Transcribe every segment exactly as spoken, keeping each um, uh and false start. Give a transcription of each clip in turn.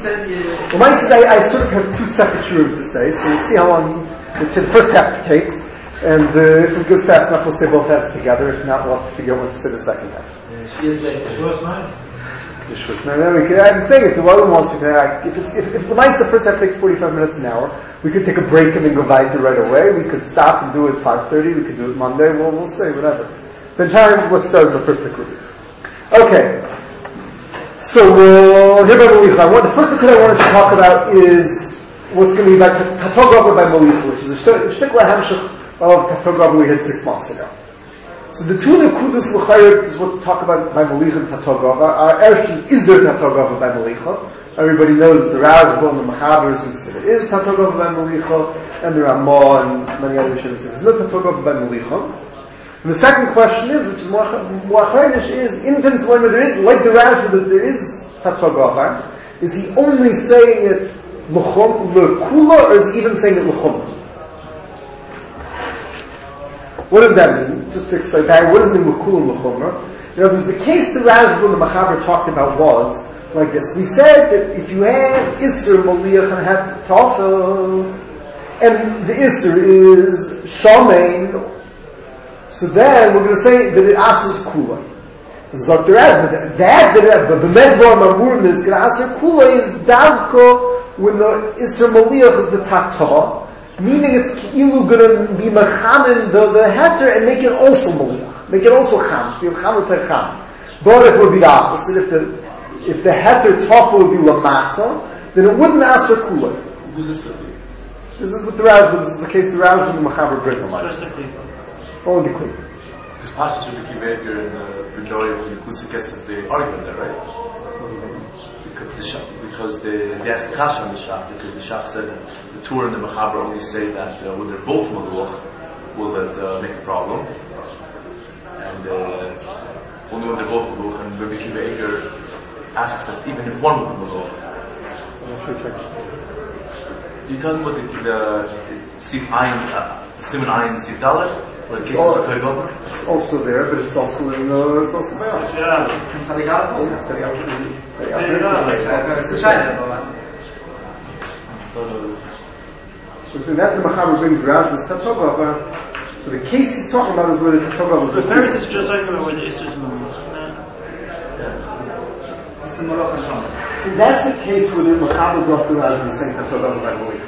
said you... Well, mine says I, I sort of have two separate shiurim to say, so we'll see how long the first half takes, and uh, if it goes fast enough, we'll say both halves together. If not, we'll have to figure out what to say the second half. She is like the first night. The first night. Then we could, I'm saying if the one wants to, if it's if, if the mine's the first half takes forty-five minutes an hour, we could take a break and then go weiter right away. We could stop and do it at five thirty. We could do it Monday. Well, we'll say whatever. The time, let's start with the first Nikud. Okay. So we'll hear about Molicha. What the first Nikud I wanted to talk about is what's going to be about Tatogava by Molicha, which is a shtikla hamshach of Tatogava we had six months ago. So the two Nekudas l'chayr is what to talk about by Molicha and Tatogava. Our question is there Tatogava by Molicha? Everybody knows that the Rashba and the Mechaber says there is Tatogava by Molicha, and the Ramah and many other Rishonim say there's no Tatogava by Molicha. And the second question is, which is more achaynish, is in Tanzania there is, like the Rashba, that there is Tatogava. Is he only saying it l'chum l'kula, or is he even saying it l'chum? What does that mean? Just to explain that, what does it mean l'kula and l'chumra? You know, because the case the Rashba and the Mechaber talked about was like this. We said that if you had Isser Moliach and had Tafel, and the Isser is Shamein, so then we're going to say that it asks Kula. Zot the Rashba, but that, but the Medvar Mamurim is going to ask Kula is Davko when the Isser Moliach is the Tatah, meaning it's Ki'ilu going to be Mechamin the, the Heter and make it also Moliach, make it also Cham, so you have Cham or Cham. But if it would be the opposite, if the If the heter tofa would be lamata, then it wouldn't aser kula. Who's this stuff? This is what the Rashba, this is the case the Rashba and the Mechaber bring on us. Oh, be clear. Because Pashas would be Kiveger and the majority of the Kusikas that they argue on that, right? Because the Shach, because they, they asked the Kasha on the Shach, because the Shach said that the Torah and the Mechaber only say that uh, when they're both Maluach, will that uh, make a problem. And uh, only when they're both Maluach, and Rabbi Kiveger asks that even if one would move off. You talking about the, the, the Sif Ayin, uh, Simon Ayin Sif Dalet? It's, all, it's also there, but it's also in the, it's also there. Yeah. From Sadigal? It's a Shayla. So that the Mechaber brings Rashba's Tatogava. So the case he's talking about is where the Tatogava is. The parents is just talking about where the Isser's moving. And that's the case where the Mechaber brought the Rashba is saying Tatogava by Molicha.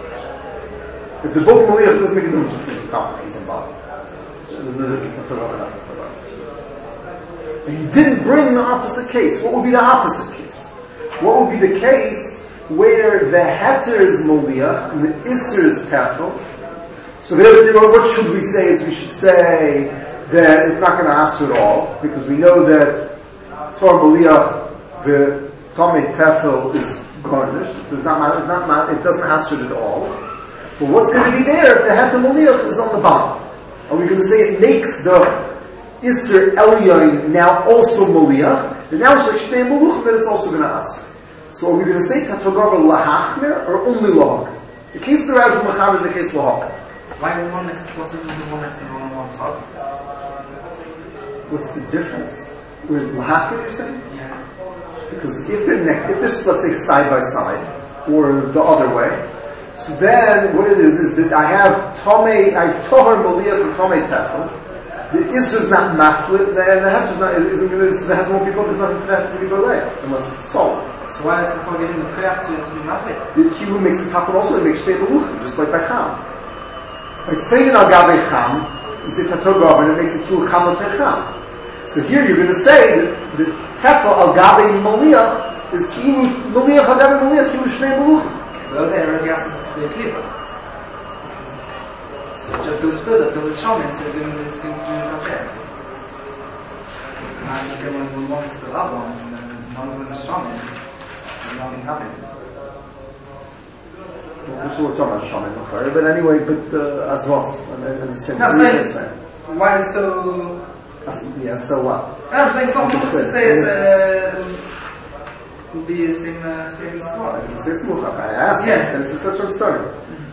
If the book Molicha doesn't make a difference between some top and some bottom. There's no difference between Tatogava and Tatogava. And he didn't bring the opposite case. What would be the opposite case? What would be the case where the heter is Moliach and the Isser is Tefel? So therefore, what should we say? Is we should say that it's not going to answer at all, because we know that Torah Moliach, the Tomei Tefel is garnished. It does not, not, not, it doesn't answer it at all. But what's going to be there if the heter Moliach is on the bottom? Are we going to say it makes the Isser Elyon now also Moliach? And now it's like Shnei Maluch, then it's also going to answer. So are we going to say Tatogava Lahachmer or only Lahak? The case of the Rashba Mechaber is the case Lahak. Why one next, what's the reason one next and one on top? What's the difference? With Lahachmer you're saying? Yeah. Because if they're ne- if they're, let's say, side by side, or the other way, so then what it is, is that I have Tomei, I have Tohar Moliach and Tomei Tefel. The Isser is not maflit, and the Heter is not, isn't going to, so the Heter won't be built, there's nothing for the Heter to be built there, unless it's tall. So why did Tatogava give him the koyach to, to be maflit? The Kivu makes the top, and also it makes Shtei Beluchim, just like by Cham. Like saying in Al-Gavei Cham, you say Tatogava, and it makes a Kivu Cham or Techam. So here you're going to say that the Tefel Al-Gavei Moliach is Kivu Moliach Al-Gavei Moliach, Kivu Shnei Beluchim. Well, they already asked us to be clear. So it just goes further, because it's Shaman, so it's going to be okay. Actually, when one is the other one, and then one of them is Shaman, so nothing happened. Well, this is what we're talking about, Shaman, but anyway, but uh, as was, and the same No, I'm saying, why is it so... Yeah, so what? No, I'm saying someone wants to say it's a... Will be the same, uh, same story. It's Muchach. I asked yes. That's, that's what I'm starting.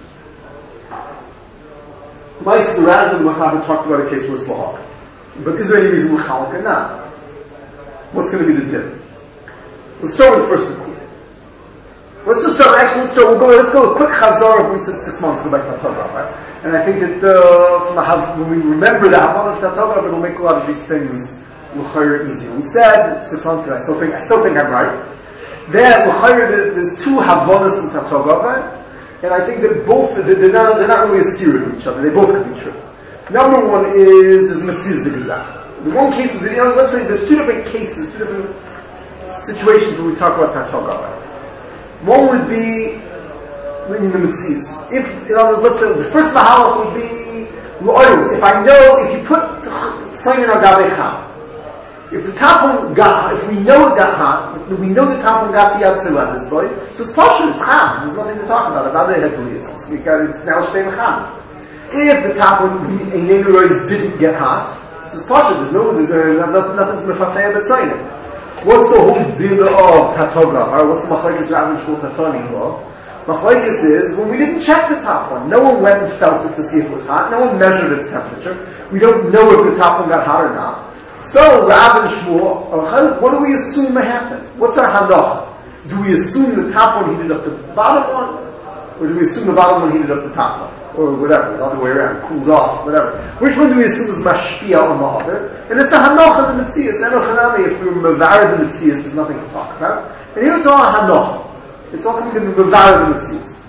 Mice, the Rashba and the Mechaber talked about a case where it's Lahak. But is there any reason L'chalak or not? What's going to be the dip? Let's start with the first Nikud. Let's just start, actually, let's start, we'll go, let's go a quick chazar if we said six months, go back to Tatogov, right? And I think that, uh, from a, when we remember the Havana of Tatogov, it'll make a lot of these things l'chayr easier. We said, six months ago, I still think, I still think I'm right. There, l'chayr, there's, there's two Havanas in Tatogov, and I think that both, they're not, they're not really a steer of each other, they both could be true. Number one is, there's Metzias de Gezach. The one case, you know, let's say there's two different cases, two different situations where we talk about Tatogov. One would be in the Metzias. If, in other words, let's say the first mahalach would be L'oyu. If I know, if you put Tzayin on Gabe Cham, if the top one got, if we know it got hot, if we know the top one got Tziyat Tzilad this boy, so it's Pasha, it's Cham. There's nothing to talk about. About it, it's, it's, it's now Shtei Cham. If the top one, Einenu Rois, didn't get hot, so it's Pasha. There's no, there's uh, nothing, nothing's Mefafeh but Tzayin. What's the whole deal of Tatogov? Or what's the Machlekes Rav and Shmuel Tatani law? Machlekes is when we didn't check the top one. No one went and felt it to see if it was hot. No one measured its temperature. We don't know if the top one got hot or not. So Rav and Shmuel, what do we assume happened? What's our hanoch? Do we assume the top one heated up the bottom one, or do we assume the bottom one heated up the top one? Or whatever, the other way around, cooled off, whatever. Which one do we assume is mashpia on the other? And it's a hanoch in the Metzias. Enochanami, if we were mevar the Metzias, there's nothing to talk about. And here it's all a hanoch. It's all coming to be mevar the Metzias.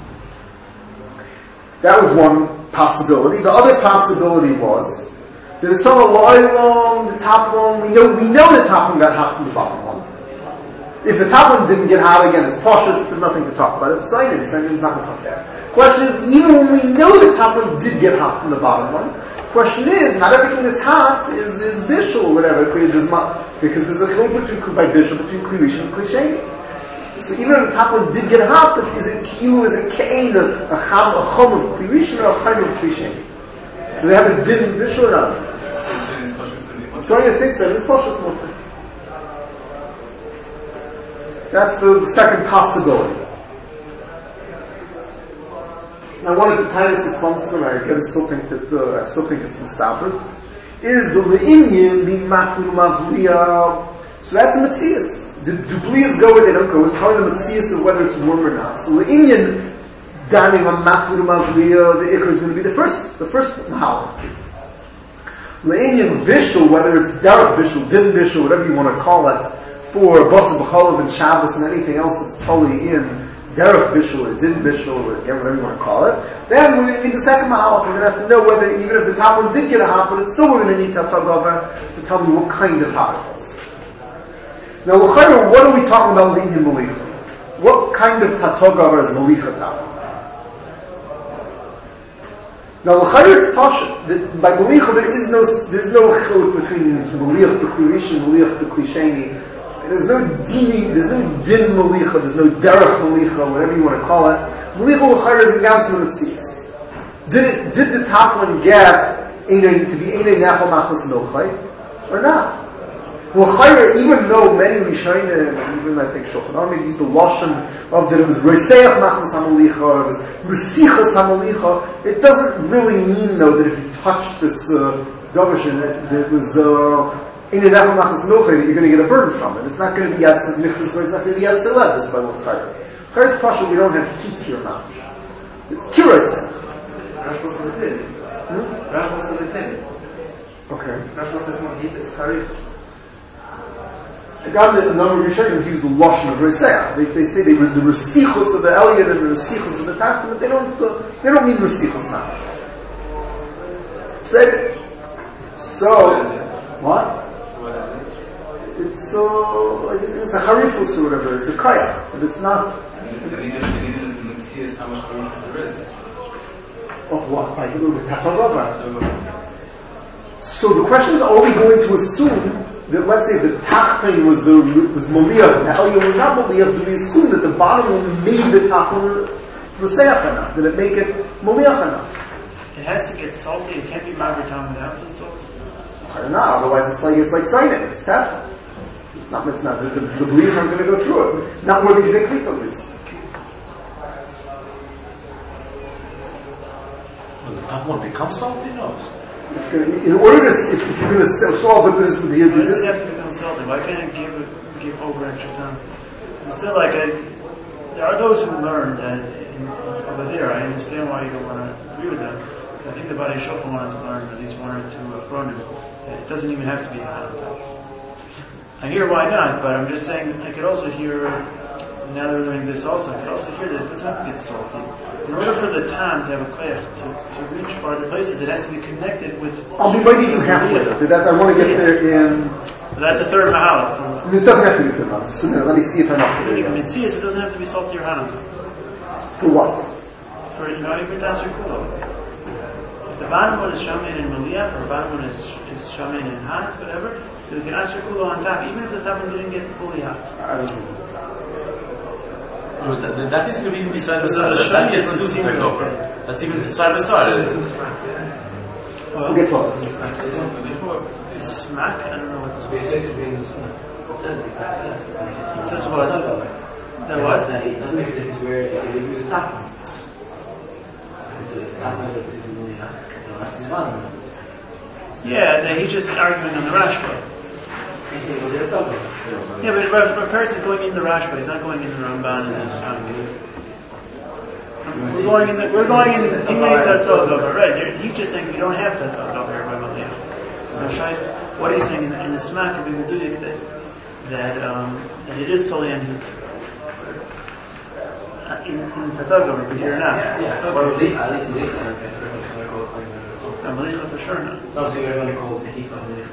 That was one possibility. The other possibility was that it's talking about the top one. We know we know the top one got hot from the bottom one. If the top one didn't get hot again, it's poshut. There's nothing to talk about. It's Zayin. Zayin is not mechafer. Question is, even when we know the top one did get hot from the bottom one, question is, not everything that's hot is, is bishul or whatever, because there's a chiluk between by bishul, between kli rishon and kli sheni. So even if the top one did get hot, but is it kilu, is it ke'en, a cham, a chum of kli rishon or a chum of kli sheni? So they have a din bishul or not? So I think so, it's poshut smoter. That's the, the second possibility. And I wanted to tie this six months ago, I again still think that, uh, I still think it's nostalgic, is the Le'inyin being Maflu Mavliya. So that's a Metzias. Do, do Blias go or they don't go? It's probably the Metzias of whether it's warm or not. So Le'inyin, dining on Maflu Mavliya, the Iker is going to be the first, the first Mahal. Le'inyin Bishul, whether it's Derech Bishul, Din Bishul, whatever you want to call it, for Basa B'chalav and Shabbos and anything else that's totally in Derech Bishul or Din Bishul or whatever you want to call it, then we're going to need the second Mahalach. We're going to have to know whether, even if the top one did get a hot, but it's still we're going to need Tatogov to tell me what kind of hot it was. Now, L'chayr, what are we talking about L'inyan Malicha? What kind of Tatogov is Malicha Tava? Now, L'chayr, it's Pasha. By Malicha, there is no, there's no chiluk between Maliach to Kli Rishon, Maliach to Kli Sheni. There's no dini, there's no din malicha, there's no derech malicha, whatever you want to call it. Malicha l'chayr is in Gansim Metzias. Did it, did the top one get to be Einei Nechel Machlas Milchai, or not? L'chayr, even though many Rishonim, even I think Shulchan Aruch used the lashon of that it was Roseach Machlas HaMalicha, or it was Rusichas HaMalicha, it doesn't really mean though that if you touch this uh, Davishin, that it was uh, in an Echel Machas Milchai that you're going to get a burden from it. It's not going to be Yad Nichlis, it's not going to be Yad Seled, this by L'chayr. Chayr is Pasha, we don't have heat here much. It's Kiraseh. Rashba says a clearly. Rashba says a clearly. Okay. Rashba says no heat, it's Charifas. I got a number of Rishonim use the Lashon of Reseah. They, they say they were the Resichos of the Elyon and the Resichos of the Tachton, but they don't, uh, they don't mean Resichos now. Said So, what? It's uh, like it's, it's a harifus or whatever. It's a kayak, but it's not. Of what? Like so the question is: are we going to assume that, let's say, the tachton was the was maliyah, the elyon was not maliyah? Do we assume that the bottom one made the top one roseach enough? Did it make it maliyah enough? It has to get salty. It can't be mavitam without the salt. I don't know. Otherwise, it's like it's like signing. It's teflon. It's not. It's not. The, the, the bleeds aren't going to go through it. Not more than the klipa bleeds. Well, the top one becomes salty, no. It's gonna, in order to, if, if you're going to solve it, this with the Why does it have to become salty? Why can't it give give over extra time? It's still like a there are those who learn that in, over there. I understand why you don't want to agree with them. I think the Bari Shulchan wanted to learn at least one or two Achronim. It doesn't even have to be Hanatah. I hear why not, but I'm just saying I could also hear, now that we're learning this also, I could also hear that it doesn't have to get salty. In order for the Tam to have a koyach, to, to reach farther places, it has to be connected with... I'll be waiting you halfway. That's, I want to get there in... But that's a third Mahala. It doesn't have to be third Mahala. So now, let me see if I'm up to If it. you can see it, it doesn't have to be salty or Hanatah. For what? For, you know, you could answer Kulo. If the bottom one is Shaman and Maliyah, or the bottom one is, is Shaman and Hanat, whatever, so you can answer Kulo on top, even if the top one didn't get fully hot. I don't know. No, that, that is going to be side by So side. the That, that Shani gets is to do seems take over. okay. That's even side by side. Well, We'll get to all this. Smack? I don't know what this means. It says what? The what? It doesn't make a difference where you do the top one. The top one is really hot. The rest is bottom. Yeah, then he's just arguing on the Rashba. He's saying, well, they're double. Yeah, but, but, but Peretz is going in the Rashba. He's not going in the Ramban and the Sami. We're going in the, we're going in the Tinei Tatot over, right? You're, he's just saying we don't have Tatot over here by Maliyah. So Shai, what are you saying in the, in the Smack of Ibn that, that, um, that it is totally unheat? Uh, in, in Tatot over, but you're not. Yeah, Okay. well, at least in this one, Uh, Malicha for sure not. it's obviously we're going to call the heat of the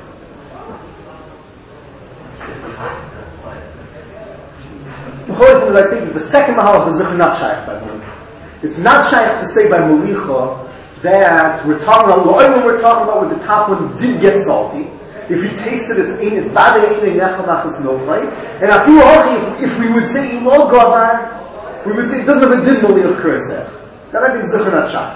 The whole thing is, I think, that the second Mahalach is not shaykh by Malicha. It's not shaykh to say by Malicha that we're talking about, when we're talking about where the top one did get salty. If you taste it, it's in, it's bade ein nechal nachas nofay. And I feel okay if, if we would say ilo gavar, we would say it doesn't have a din Maliach kuresech. That I think is not shaykh.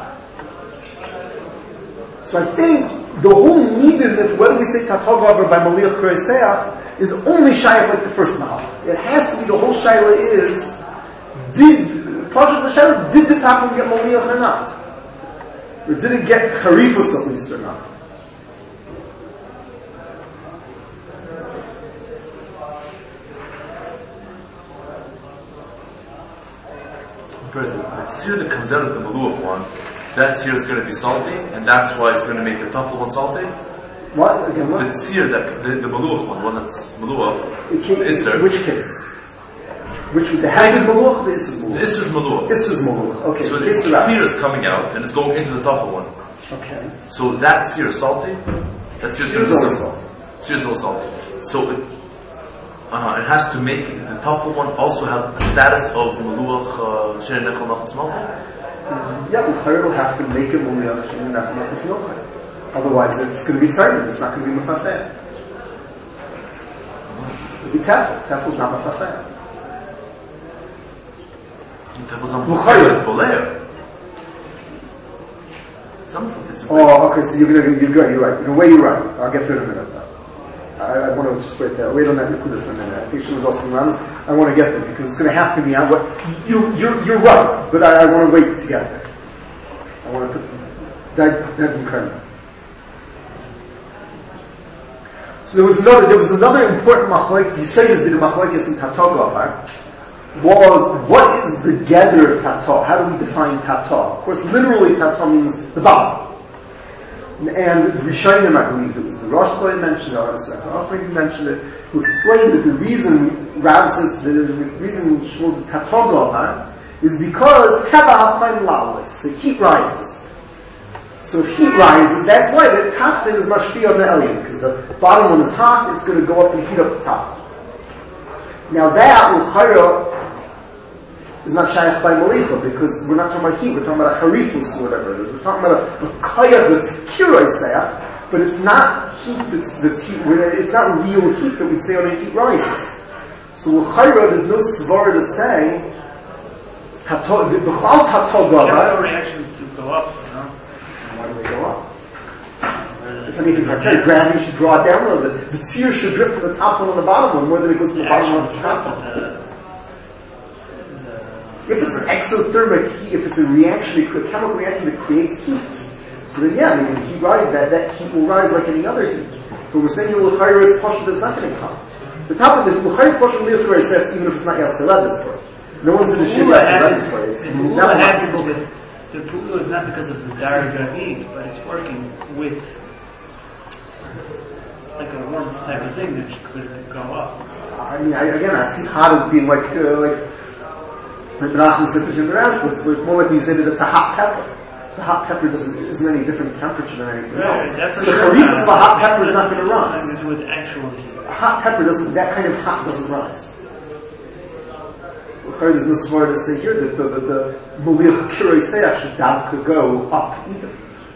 So I think the whole needed of whether we say Tatogavar by Maliach Kureseach is only Shaila like the first Mahal. It has to be the whole Shaila is, did, Pashat the Shaila, did the top one get Maliach or not? Or did it get Charifus at least or not? The tzir that comes out of the Maluach one, that tzir is going to be salty, and that's why it's going to make the tafel one salty. What? Again, what? The tzir, that, the, the Maluach one, the one that's Maluach, It came, the Isser. which case? Which, the Hajj Maluach or the Isser The Maluach? Isser's Maluach. Isser's Maluach, okay. So the Isser tzir out. is coming out, and it's going into the tafel one. Okay. So that tzir is salty, that tzir is going to be Tzir is salty. also Tzir is also salty. So it, uh, it has to make the tafel one also have the status of Maluach, uh, Shen Nechel Nachas Malta. Yeah, the Chayr will have to make it Maliach Shem Nechal Nachas Nofay. Otherwise, it's going to be exciting. It's not going to be Mefafeh. It'll be Tefel. Tefel's not Mefafeh. Tafel's on Bukhari. it's Bolea. Some of it's Oh, okay, so you're going to, you're good, you're right. In a way, you're right. I'll get to it in a minute. I, I want to just wait there. Wait on that Nikuda for a minute. I think she was also honest. I want to get there because it's going to have to be on what, you, you're, you're right, but I, I want to wait to get there. I want to put that, that in current. So there was another, there was another important machlek, you say is the machlekes in Tatogavar, was what is the gather of Tato? How do we define Tato? Of course, literally Tato means the bottom. And the Rishonim, I believe, it was the Rosh Hashanah mentioned it, or the Sefar mentioned it, who explained that the reason Rav says, the reason Shmuel says Tatogavar is because Teva HaChaim La'alos, the heat rises. So if heat rises, that's why the Taftin is Mashvi on the Elyon, because the bottom one is hot, it's going to go up and heat up the top. Now that, L'chayra, is not shaykh by Malicha, because we're not talking about heat, we're talking about a harifus or whatever it is. We're talking about a, a kayach that's kiroi seach, but it's not heat that's, that's heat, it's not real heat that we'd say on a heat rises. So L'chayra, there's no svar to say, tato, the B'chal Tato Gavar. Chemical reactions do go up, you know? Why do they go up? If anything, if I carry gravity, should draw it down. No, the, the tzir should drip from the top one on the bottom one more than it goes from the bottom one to the top one. If it's an exothermic heat, if it's a reaction, a chemical reaction that creates heat, so then yeah, I mean, if heat rise, that, that heat will rise like any other heat. But we're saying the l'chayra is pasha that's not going to come. The top of the l'chayra is pasha l'chayra says even if it's not yet salad this story. No one's in the ship Pula that's happens, the the Pula happens with, the Pula is not because of the Daraga heat, but it's working with like a warmth type of thing that could go up. I mean, I, again, I see hot as being like, uh, like, like Menachem said in the Rash, but it's, it's more like when you say that it's a hot pepper. The hot pepper doesn't, isn't any different temperature than anything else. That's So the sure harifus of a hot pepper is not going to rise. Nothing to do with actual heat. A hot pepper doesn't, that kind of hot doesn't rise. So there's no smart to say here that the, the, the Moliach Kiroi Seach should davka go up even.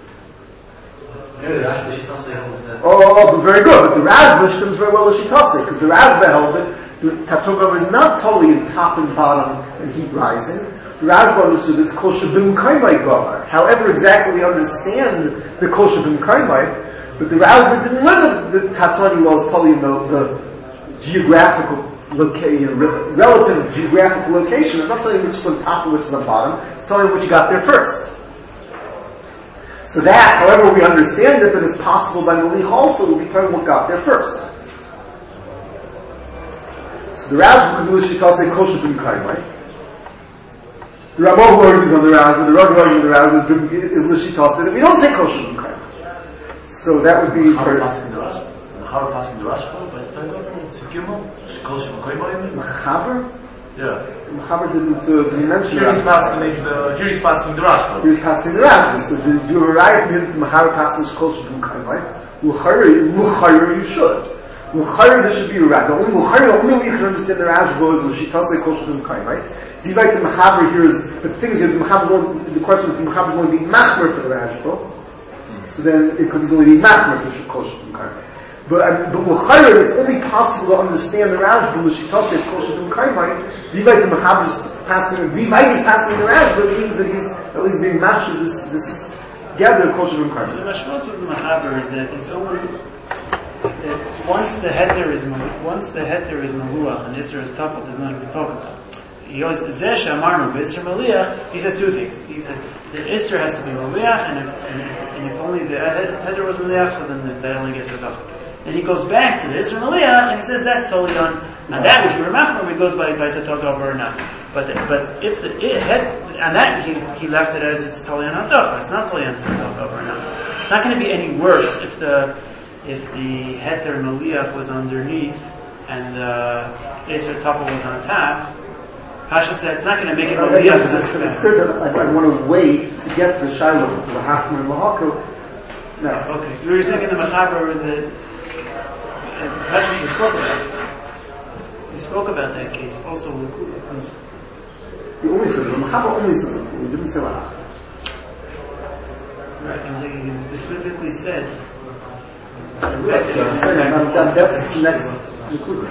Oh, oh, but very good. But the Rajba comes very well as she tells it, because the Rajba held that the Tatugov is not totally in top and bottom and heat rising. The Rajba understood it's kol shabim kaimai gavar. However, exactly we understand the kol shabim kaimai, but the Rajba didn't learn the, the Tatani laws totally in the, the geographical location, relative geographical location. It's not telling you which is on top and which is on bottom. It's telling you which you got there first. So that, however we understand it, but it's possible by Malich also to be telling what got there first. So the Rajba could do she say kol shabim kaimai. The Ramah who argues on the Rajba, the Rajba argues on the Rajba is, is Lishitase that we don't say kol shabim kaimai. So that would be Mechaber passing the Rashba. Mechaber passing the Rashba, but it's a Gimel. Kol shabim kaimai. Mechaber? Yeah. Mechaber didn't, uh, didn't mention Here he's passing the, here he's passing the Rashba. He was passing the Rajba. So did you arrive from here that Mechaber passing the kol shabim kaimai? L'chayr, you should. L'chayr, there should be a Rajba. The only L'chayr, the only way you can understand the Rajba is Lishitase kol shabim kaimai. Do you like the Mechaber here is, the things here, the Mechaber, the question is the Mechaber is only being machmer for the Rajba. So then it could easily be machmer for kol shabim kaimai. But um, but l'chayr, it's only possible to understand the Rajba l'shitase kol shabim kaimai. Vivayt the Mechaber is passing, Vivayt is passing the Rajba, it means that he's at least being matched with this this gather kol shabim kaimai. The mashmos of the Mechaber is that it's only that once the heter is once the heter is maluach and Isser is tafel, there's nothing to talk about. He always Zesh Amarnu B'Isser Maliach. He says two things. He says the Isser has to be Maliach, and if and if, and if only the heter was Maliach, so then that only gets rid of. And he goes back to the Isser Maliach, and he says that's totally done. And that which we're machmer, he goes by by Tatog or not. But but if the it had, and that he he left it as it's totally on Hadacha. It's not totally on Tatog or not. It's not going to be any worse if the if the heter Maliach was underneath and the Isser Tafel was on top. Hashem said it's not going to make it Maliach. I, I want to wait to get to the Shiloh, to the Hachmer and Lahako. Next. Okay. You were saying in the Mechaber that Hashem spoke about it. He spoke about that case also with Kula. He only said it. The Mechaber only said it. He didn't say Lahach. Right. I'm saying he specifically said. Exactly. That, that's next. Included.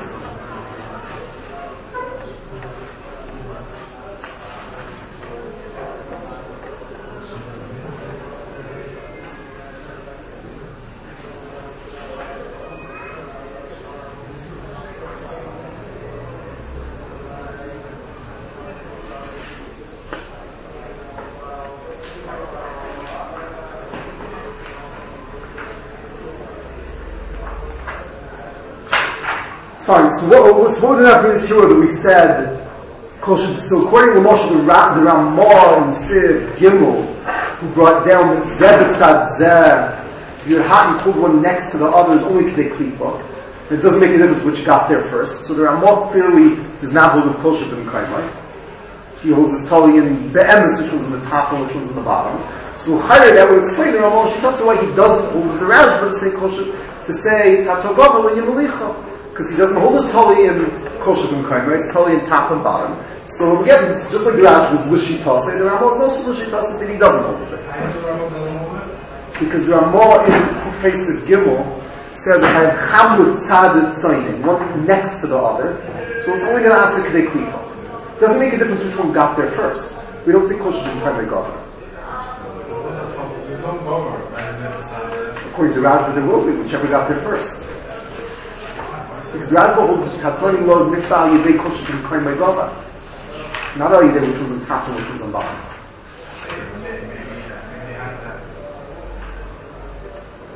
Fine, so what, what's what did happen is here that we said, so according to Moshe, the, Ra, the Ramah and Siv Gimel, who brought down that Zebetzad Zeh, your hot and cold one next to the other is only Kedei Klipa. It doesn't make a difference which got there first. So the Ramah clearly does not hold with Kol Shabim Kaimai. He holds his Tali in the Emes, which was in the top and which was in the bottom. So Chayr, that would explain the Ramah. She talks about why he doesn't hold with the Rajba to say Kol Shabim, to say Tatogava L'Yimalicha. Because he doesn't hold his Tali in Kol Shabim Kaimai, it's Tali in top and bottom. So again, it's just like the Rajba was Lishitase, the Ramah is also Lishitase, but he doesn't hold with it. Because the Ramah in Kufhesiv Gimel says, I have Chamut Tzad Tzayin, one next to the other, so it's only going to answer Kedei Klipa. It doesn't make a difference which one got there first. We don't think Kol Shabim Kaimai got there. There's no Gomer. According to Rajba, there will be, whichever got there first. Because Rajba holds that Katonim laws Mikvah Yedei Kol Shabim Kaimai Gava. Not all Yedei which was on top and which was on bottom.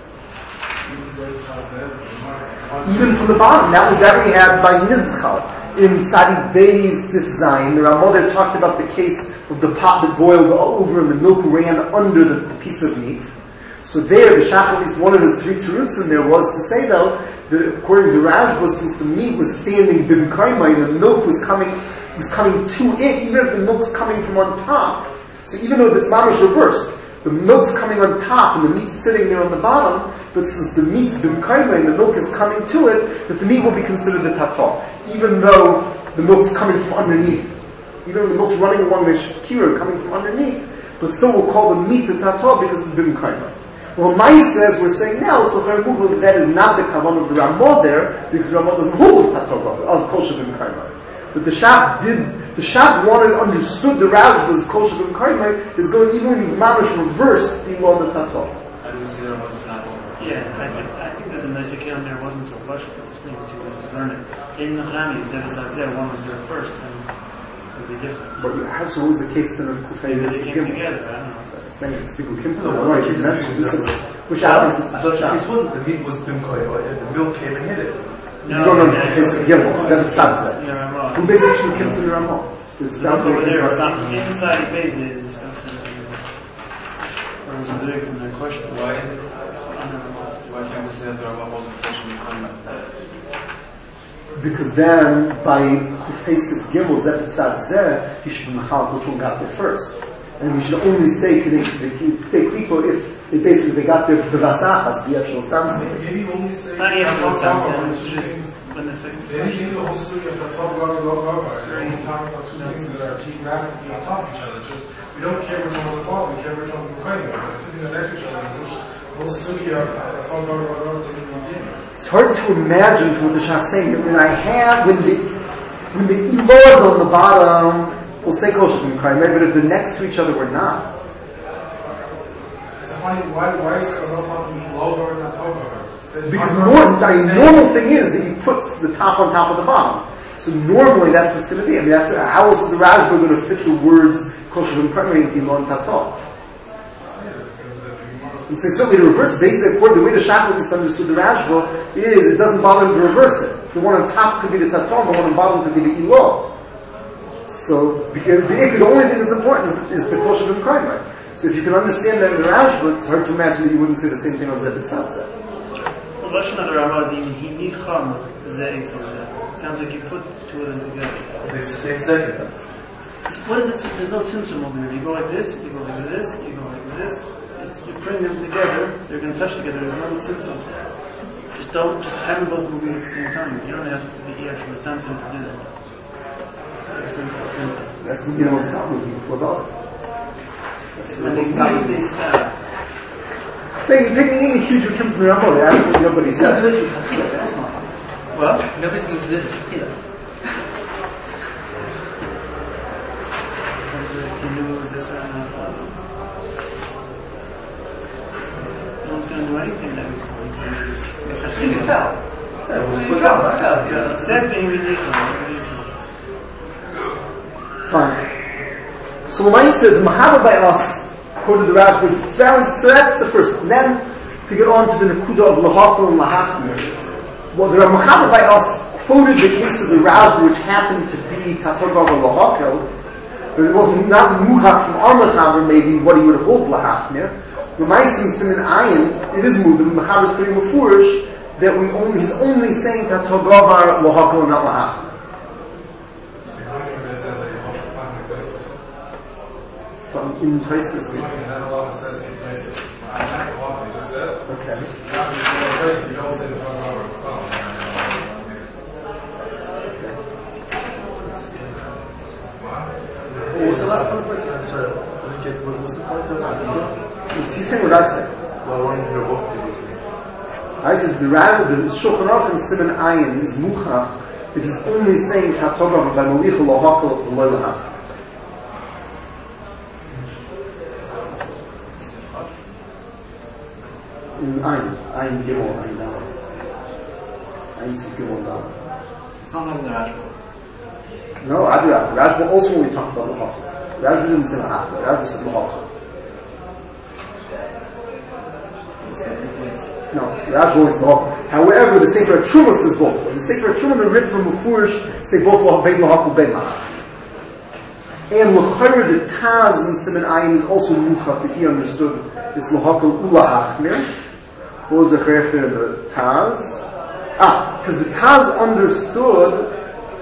Even from the bottom, that was that we had by Nizchal. In Tzadik Bey's Sif Zayin, the Ramah there talked about the case of the pot that boiled over and the milk ran under the, the piece of meat. So there, the Shach, at least one of his three teruts in there was to say though, that according to Rajba, since the meat was standing b'mkaimai, the milk was coming, was coming to it, even if the milk's coming from on top. So even though it's mamash reversed, the milk's coming on top and the meat's sitting there on the bottom, but since the meat's b'mkaimai and the milk is coming to it, that the meat will be considered the tatar, even though the milk's coming from underneath. Even though the milk's running along the shakira, coming from underneath, but still we'll call the meat the tatar because it's b'mkaimai. Well, Mai says, we're saying now, so that is not the kavan of the Ramah there, because the Ramah doesn't hold of tatar, of kol shavim kaimai. But the Shach did, the Shach wanted, understood the Rajba's kol shavim kaimai is going, even when he's mamash reversed, the law of the tatar. I do see there was not one. Yeah, I think, I think there's a nice account there, wasn't so rushed, it was maybe two ways to learn it. In the Rami, one was there first, and it would be different. But how so was the case then of Kufay? Maybe they came together, I don't know. Saying it's people came to the right, he's mentioned this is, which happens, it's I thought the case wasn't the meat was bimkoi, the milk came and hit it. you don't know the case of Gimel, that's what Tzad said. In the Ramah. Who basically came to the Ramah? It's The down book over there, there. something inside the base, they discussed it. Or was it big in their question? Why? I don't know. Why can't we say that the Rambam wasn't pushing the comment? Because then, by Kufay Gimel, Zeh Tzad Zeh, he should be Mechal which one got there first. And we should only say Kedei Klipo if they basically they got their Bevasachas, the actual Tzamtzim. Maybe only say... It's not even about something, it's just when they say... Maybe the whole story of Tatar Gaga Gaga is only talking about two things that are geographically on top of each other. Just, we don't care which one's the ball, we care which one's the claim. The two things are next to each other. The whole story of Tatar Gaga Gaga is in the game. It's hard to imagine from what the Shach is saying that when I have, when the, when the Ilah is on the bottom, we'll say Kol Shavim Kaimai, but if they're next to each other, we're not. So why, why, why is Chazal talking low or not over? Because norm, the normal thing is that you put the top on top of the bottom. So normally that's what's going to be. I mean, that's how else is the Rajba going to fit the words Kol Shavim Kaimai into Ilah and Tatar? And so certainly the reverse, basically, according to the way the Shach misunderstood the Rajba, is it doesn't bother him to reverse it. The one on top could be the Tatar, the one on bottom could be the Ilah. So, because the only thing that's important is, is the Kol Shavim Kaimai. So if you can understand that in the Rajba, it's hard to imagine that you wouldn't say the same thing on Zeh B'Tzad Zeh. The Lashon of the Ramah is even Hinicham Zeh Eito Zeh. It sounds like you put two of them together. It's the same second. It's, what is it? There's no tzimtzum over here. You go like this, you go like this, you go like this. It's, you bring them together, they're going to touch together. There's no tzimtzum. Just don't, just have them both moving at the same time. You don't have to be actual tzimtzum to do that. That's you know what's not moving before the other. That's When they not move, they stop. saying you're taking any huge Kim to the Ramah, they absolutely nobody said. Well, Nobody's going to do it. No one's going to do anything that we That's when you fell. Yeah, it was So you put dropped, out. you fell. Yeah, it says being ridiculous. Fine. So when I said the Mahaba by us, quoted the Rajba, so that's the first one. Then to get on to the Nakuda of Lahakel and Lahachmir. Well, the Mahaba by us quoted the case of the Rajba, which happened to be Tatar Gaga Lahakel, but it was not Muhach from our Machaber, maybe what he would have hold Lahachmir. The Maisim Simin Ayin, it is moved, the Machaber is pretty mafurish, that we only, he's only saying Tatar Gaga Lahakel and not Lahachmir. From in Taisus. Okay. What was the last part of it? I'm sorry, I didn't get, what was the point of it? Is he saying what I said? Well, I wanted to hear what it was. I said the Rab, the Shulchan Aruch and Siman Ayin is Muchach, that he's only saying Katogav by Malicha Lohakal V'Lo Lahach. In Ayin, Ayin Gimel, Ayin Dal. Ayin Sif Gimel Dal. It's not like the Rajba. No, Adirab. Rajba also only talked about Lahakal. Rajba didn't say Lahakal. Rajba said Lahakal. It's a difference. No, the Rashba is lahakal. However, the Sefer Truma says both. The Sefer Truma, the Ritva Mufurish, say both bein lahakal, bein lahakal. And l'chayr, the Taz in Siman Ayin is also muchach, that he understood it's lahakal ula achmir. What was the chayr of the Taz? Ah, because the Taz understood,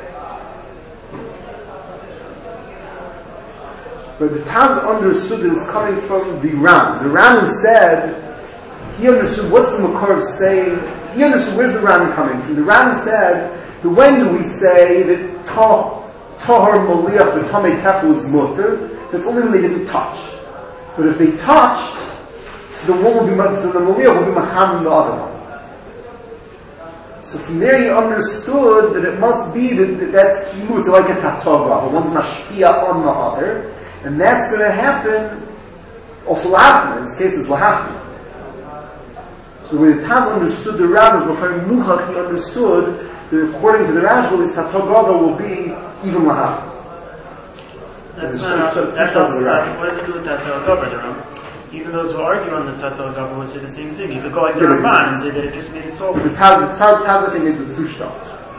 but the Taz understood that it's coming from the Ram. The Ram said, he understood what's the Makar of saying, he understood where's the Ram coming from. The Ram said, that when do we say that Tahar Maliach, the Tamei Tefel is mutter, that's only when they didn't touch. But if they touched, so the one will be, so the Maliach will be Macham the other one. So from there he understood that it must be that, that that's Kimu, it's like a Tatogah, but one's Mashpia on the other, and that's going to happen also Lahachna, in this case it's Lahachna. So when the Taz understood the Ram as L'chayr Muchach, he understood that according to the Rashba, this Tatogah will be even Lahachna. That's not, that's not, what does it do with Tatogah, the Ram? Even those who argue on the Tatel Gavra would say the same thing. You could go like the Ramban and say that it just made it so. The Taz, I think, made the Zushta.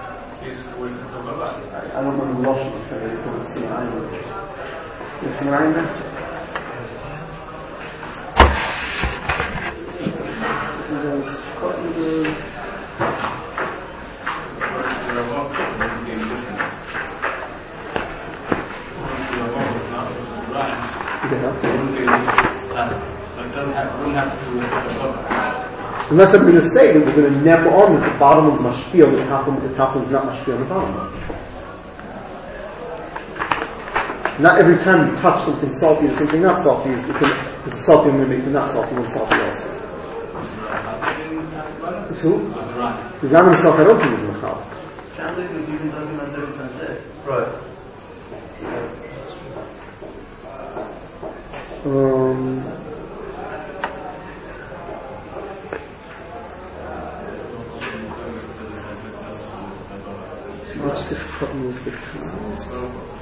I don't remember the Rosh, I'm sure they don't see an iron. You have some iron there? Unless I'm going to say that we're going to nab on that the bottom is mashpia and the top, the top is not mashpia on the bottom. Not every time you touch something salty or something not salty, it's, it's salty and going to make it not salty and salty also. It's who? The Ram himself, I don't think is machal. Sounds like he was even talking about thirty Sunday. Right. Um, What's the problem with the Taz?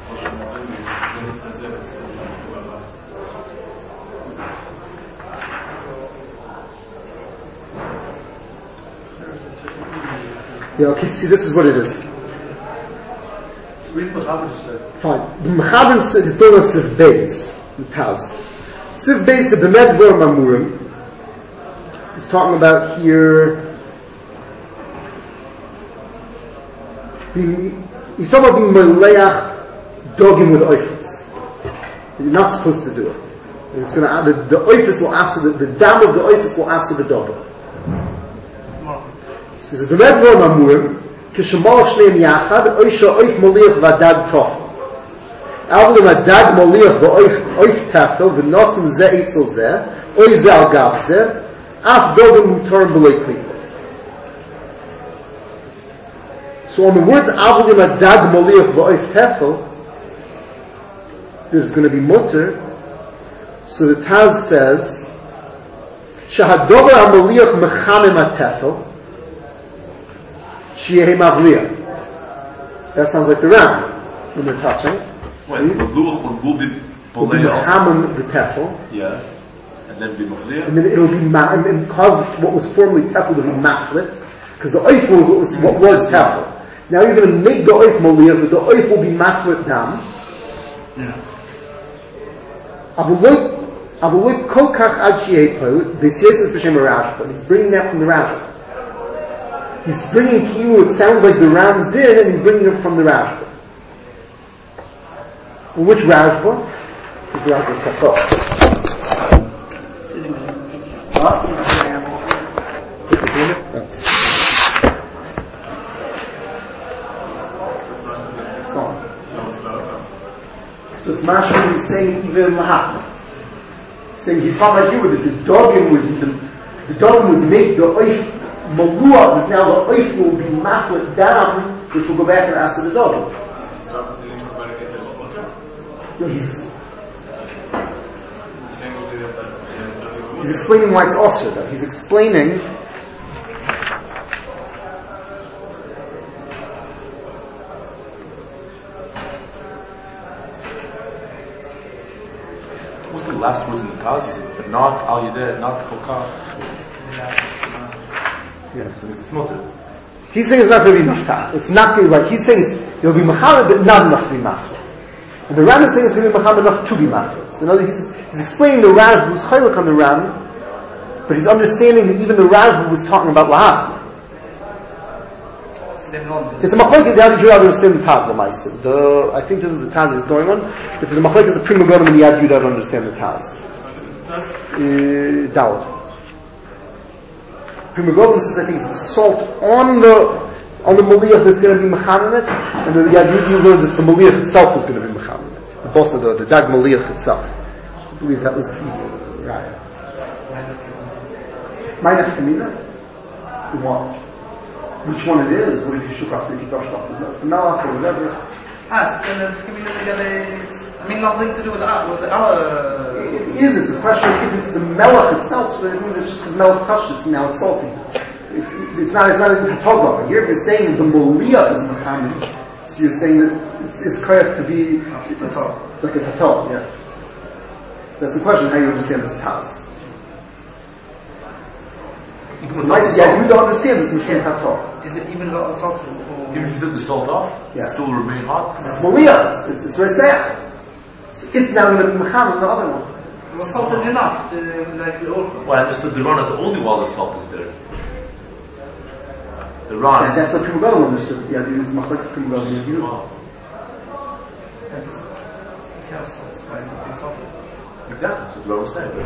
Yeah, okay, see, this is what it is. Read Mechaber said. Fine. The Mechaber said, it's talking about Sif Beis, the Taz. Sif Beis, the Bemed Vor Mamurim, he's talking about here, being, he's talking about being Meleach dogging with oifus. You're not supposed to do it. And it's going to add, the, the oifus will answer, the, the dam of the oifus will answer the dogging. He says, Bemed Vor Mamurim, Kishamalach Shneim Yachad, Oisha Oif Moliach Vadad Tof. Avle Vadad Moliach V'Oif Tafel, V'Nosim Ze Eitzel Ze, Oy Ze Al Gab Ze, Af Dogen Mutar B'Lei Klipa. So on the words Avle Vadad Moliach V'Oif Tafel, there's going to be mutter. So the Taz says, Shahadover HaMoliach Mechamim HaTefel, that sounds like the Ram when they're touching. Wait, the luach will be Hamon the tefel. Yeah, and then be machliah. And then it'll be ma- and, and cause what was formerly tefel to be machlit, because the oif was what was, what was tefel. Now you're going to make the oif moliach, but the oif will be machlit dam. Yeah. Avuloi avuloi kol kach ad she'epol b'siyos b'shem Rashba. He's bringing that from the Rashba. He's bringing Kiyu, it sounds like the Rams did, and he's bringing it from the Rashba. Which Rashba? Is the Rashba Kafo. So it's Mashma, he's saying even Lahachna. He's saying he's talking about here with the, the dogging would the, the dogging would make the oif Malua, but now the oif will be machlet down, which will go back and answer the dog. No, he's he's explaining why it's also though. He's explaining What was the last words in the Taz? He said, not al yedeh, not kolkach. Yes. It's mutter. He's saying it's not going to be enough. It's not going to be right. He's saying it's, it'll be Machal, but not enough to be Machal. And the Ran is saying it's going to be Machal enough to be Machal. So now he's, he's explaining the Rav who's Chaylik on the Ran, but he's understanding that even the Rav who was talking about Lahach. It's a machlokes how did you understand the Taz L'maisa. The I think this is the Taz that's going on. But there's a machlokes the Prima Gonim and the Yad Yudah understand the Taz. Uh, Dawud. Prima Gonim says I think it's the salt on the on the Maliach that's going to be Mechanim it, and the Yad Yudah learns it's the Maliach itself is going to be Mechanim it. The boss of the, the Dag Maliach itself. I believe that was the right. Meinach Kamina? What? Which one it is? What if you shook off the Kiddush off the Melach or whatever? Ah, it's going to I mean, nothing to do with our. With our it is. It's a question if it's the Melach itself, so it means it's just because Melach touched it, so now it's salty. If, it's not. It's not even Katogah. Here, if you're saying the Moliyah is Mechamim, so you're saying that it's, it's correct to be Tatar. Like a Tatar, yeah. So that's the question: how you understand this Taz? So my yeah, you don't understand this Mishum Tatar. Is it even got salt? Even if you took the salt off, yeah. it still remain hot. It's Moliyah. It's, it's very sad. So it's now going to be Mechamim, the other one. It was salted enough to like the Orcha. Well, I understood the Ran is only while the salt is there. The Ran. Yeah, that's what Prima Gonim understood. Yeah, it's machlokes Prima Gonim and you. Wow. Yeah, salt. Why is it being salted? Exactly. So the Ran was saying,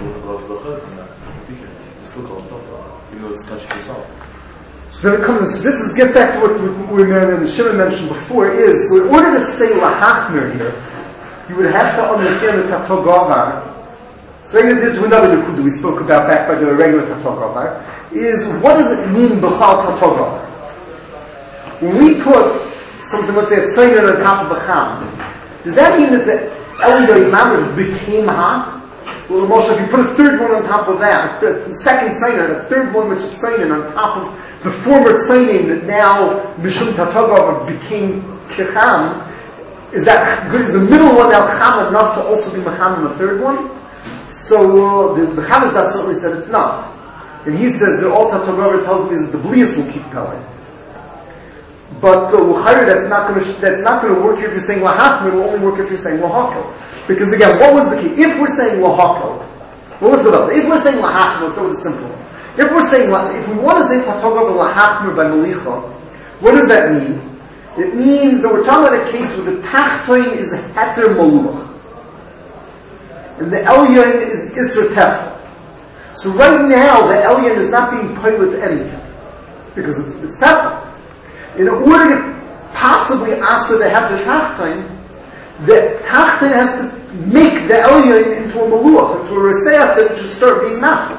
it's still called Tatar, even though it's touched the salt. So then it comes, so this is, gets back to what, what we and Shimon mentioned before is, so in order to say Lahachmer here, you would have to understand the Tatar Gavar. So I get to another Nekuda we spoke about back by the regular Tatar Gavar, is what does it mean B'chal Tatar Gavar? When we put something, let's say a tzayin on top of the Cham, does that mean that the Eliyah Mamash became hot? Well, Moshe, if you put a third one on top of that, the second tzayin, the third one which is tzayin on top of the former tzayin that now Mishum Tatagav became Kecham, is that good? Is the middle one now Cham enough to also be Mecham in the third one? So uh, the, the Chavazdat certainly said it's not. And he says that all Tatagav tells me that the Blias will keep going. But uh, that's not going to that's not going to work here if you're saying Lahachmer. It will only work if you're saying Lahakel. Because again, what was the key? If we're saying Lahakel, well, let's go up. If we're saying Lahachmer, let's go with the simple one. If we're saying, if we want to say Tatagav Lahachmer by Malicha, what does that mean? It means that we're talking about a case where the Tachtoin is Heter Maluach, and the Elyon is Isra Tefel. So right now, the Elyon is not being pilot anything because it's, it's Tefel. In order to possibly answer the Heter Tachtoin, the Tachtoin has to make the Elyon into a Maluach, into a Reseach that it should start being Mafel.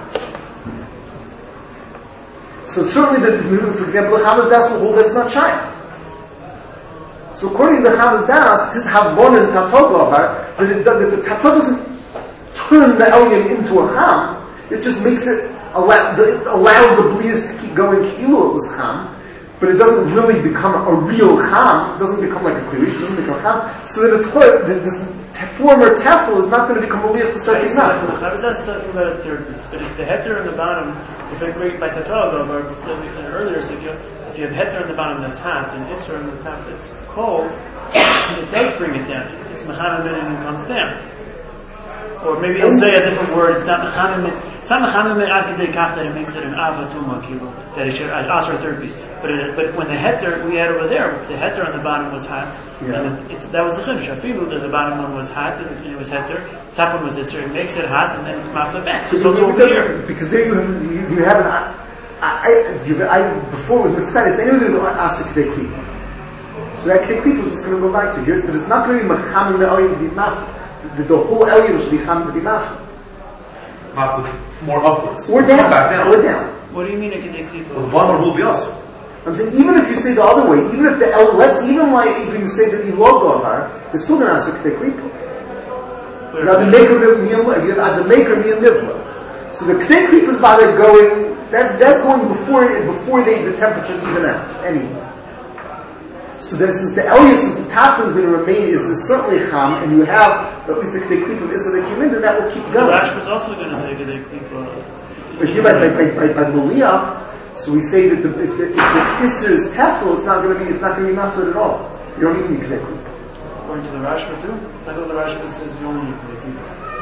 So certainly, the, for example, the Chavaz Das will hold that's not Shaykh. So according to the Chavaz Das, his Havon and Tatagavar, that, it, that the Tatag doesn't turn the Elyon into a Cham, it just makes it, allow, it allows the Blias to keep going Ki'ilu it was Cham, but it doesn't really become a real Cham, it doesn't become like a Kliwish, it doesn't become Cham, so that it's clear that this former Tefel is not going to become a Liach to start being Cham. The Chavaz Das is talking about a third piece, but if the Heter on the bottom, if I agree by Tatagav, or earlier, so if you, if you have Heter on the bottom that's hot, and Isra on the top that's cold, it does bring it down. It's Mechanim and it comes down. Or maybe he'll say a different word. It's not Mechanim. It's not Mechanim ad kedei kach that it makes it an Avatuma kilu that it should answer a third piece. But it, but when the Heter we had over there, if the Heter on the bottom was hot, yeah. and it, it's, that was the chiddush. Afilu that the bottom one was hot and it was Heter, top one was Isra. It makes it hot and then it's mafla back. So, so it's over here because there you have you, you have an I, I, you, I before with mitzvah. Is anyone going to go answer kedei klipa? So that kedei klipa is just going to go back to here, but it's not going to be Mechanim the Elyon to be mafla. The, the whole Elyon should be Cham to be mafla. Mafla more upwards. Or down. Back down. Or down. What do you mean a kedei klipa? The bottom will be awesome. I'm saying even if you say the other way, even if the El, let's even like if you say that you log Govar, it's still going to answer kedei klipa. Now the maker miyam, you have the maker miyam mivla. So the kedei klipa is by they're going. That's that's going before before they the temperatures even out anyway. So then, since the Elyon, since the Tachton is going to remain, is, is certainly Cham, and you have at least the kedei klipa of Isra that came in, then that will keep going. Rash was also going to say kedei klipa. But here by by by, by, by Maliach, So we say that the, if the, if the Isser is tefel, it's not going to be, it's not going to be mafled at all. You don't need any klipa. According to the Rashba too? I thought the Rashba says you only need klipa.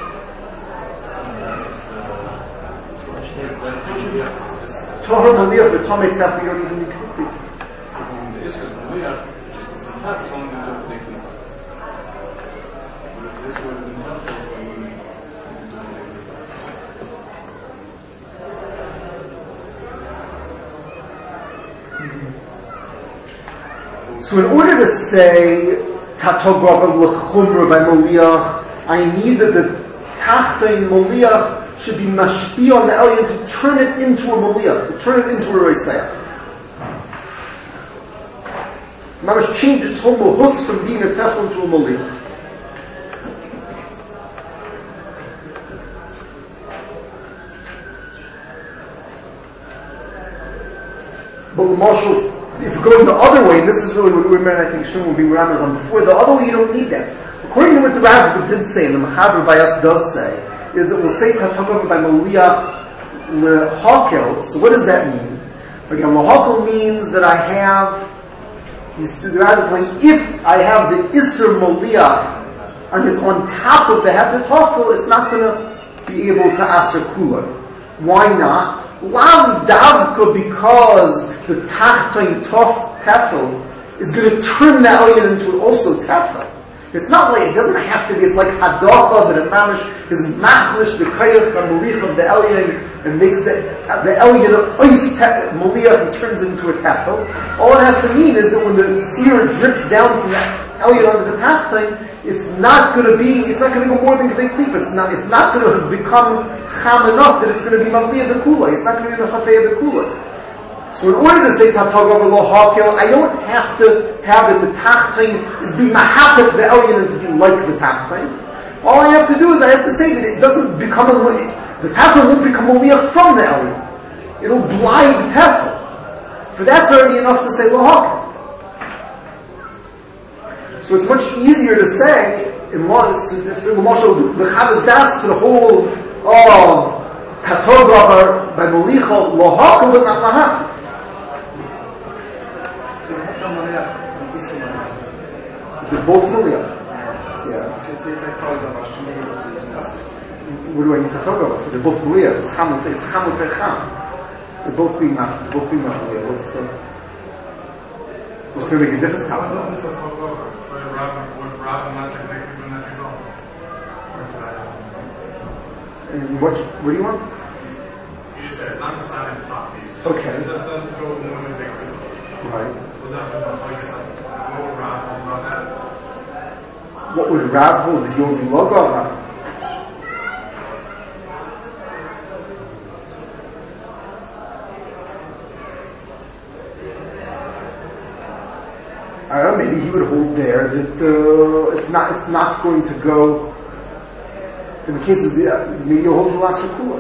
Torah Maliach, the Tomei Tefel, you don't even need klipa. The Isser is Maliach, just it's on top, it's only going to do the klipa. But if this would have been tefel, then we wouldn't do So in order to say Tatogov l'chumra by Maliach, I need that the Tachton Maliach should be mashpi on the Elyon to turn it into a Maliach, to turn it into a Reisayach. Mamash change its whole mohus from being a Teflon to a Maliach. But Marshall, if you go in the other way, and this is really what Umer and I think Shimon will be Ramas on before, the other way you don't need that. According to what the Rashba did say, and the Machaber Bayas does say, is that we'll say Tatogov by Maliach lehakel. So what does that mean? Again, lehakel means that I have, the Rashba is like, if I have the Isser Maliach, and it's on top of the Heter Tofel, it's not going to be able to Aser Kula. Why not? Lav davka, because the tachton tof tefel is going to turn the elyon into also tefel. It's not like, it doesn't have to be, it's like hadacha that a mamish is machlish the kayach ha-maliach of the elyon and makes the, the elyon ois maliach and turns it into a tefel. All it has to mean is that when the seer drips down from the elyon onto the tachton, it's not going to be, it's not going to go more than Kedei Klipa. It's not, it's not going to become cham enough that it's going to be Mavliya Bekula. It's not going to be Mechafeya Bekula. So in order to say Tatogov lo hakel, I don't have to have that the Tachtain is being mahapet the Elyon and to be like the Tachtain. All I have to do is I have to say that it doesn't become a, the Tachtain won't become a liach from the Elyon. It'll blind the Tefel. For that's already enough to say lo hakel. So it's much easier to say in law. It's the Chavas Das for the whole of Tatogavar by Malicha Lohaka but not Mahach. They're both Maliach. Yeah. What do I need Tatogavar for? They're both Maliach. It's Chamut. It's Chamut Echam. They're both being Mach. They're both being Maliach. What's the? What's going to make a difference? How? And what, what do you want? You just said it's not deciding the top piece. Okay. It just doesn't go more than big. Right. Was that like what would Rav hold about that? What would Rav hold? Is he using logo or not? I don't know, maybe he would hold there that uh, it's not it's not going to go. In the case of the, uh, maybe you'll hold the last Kula.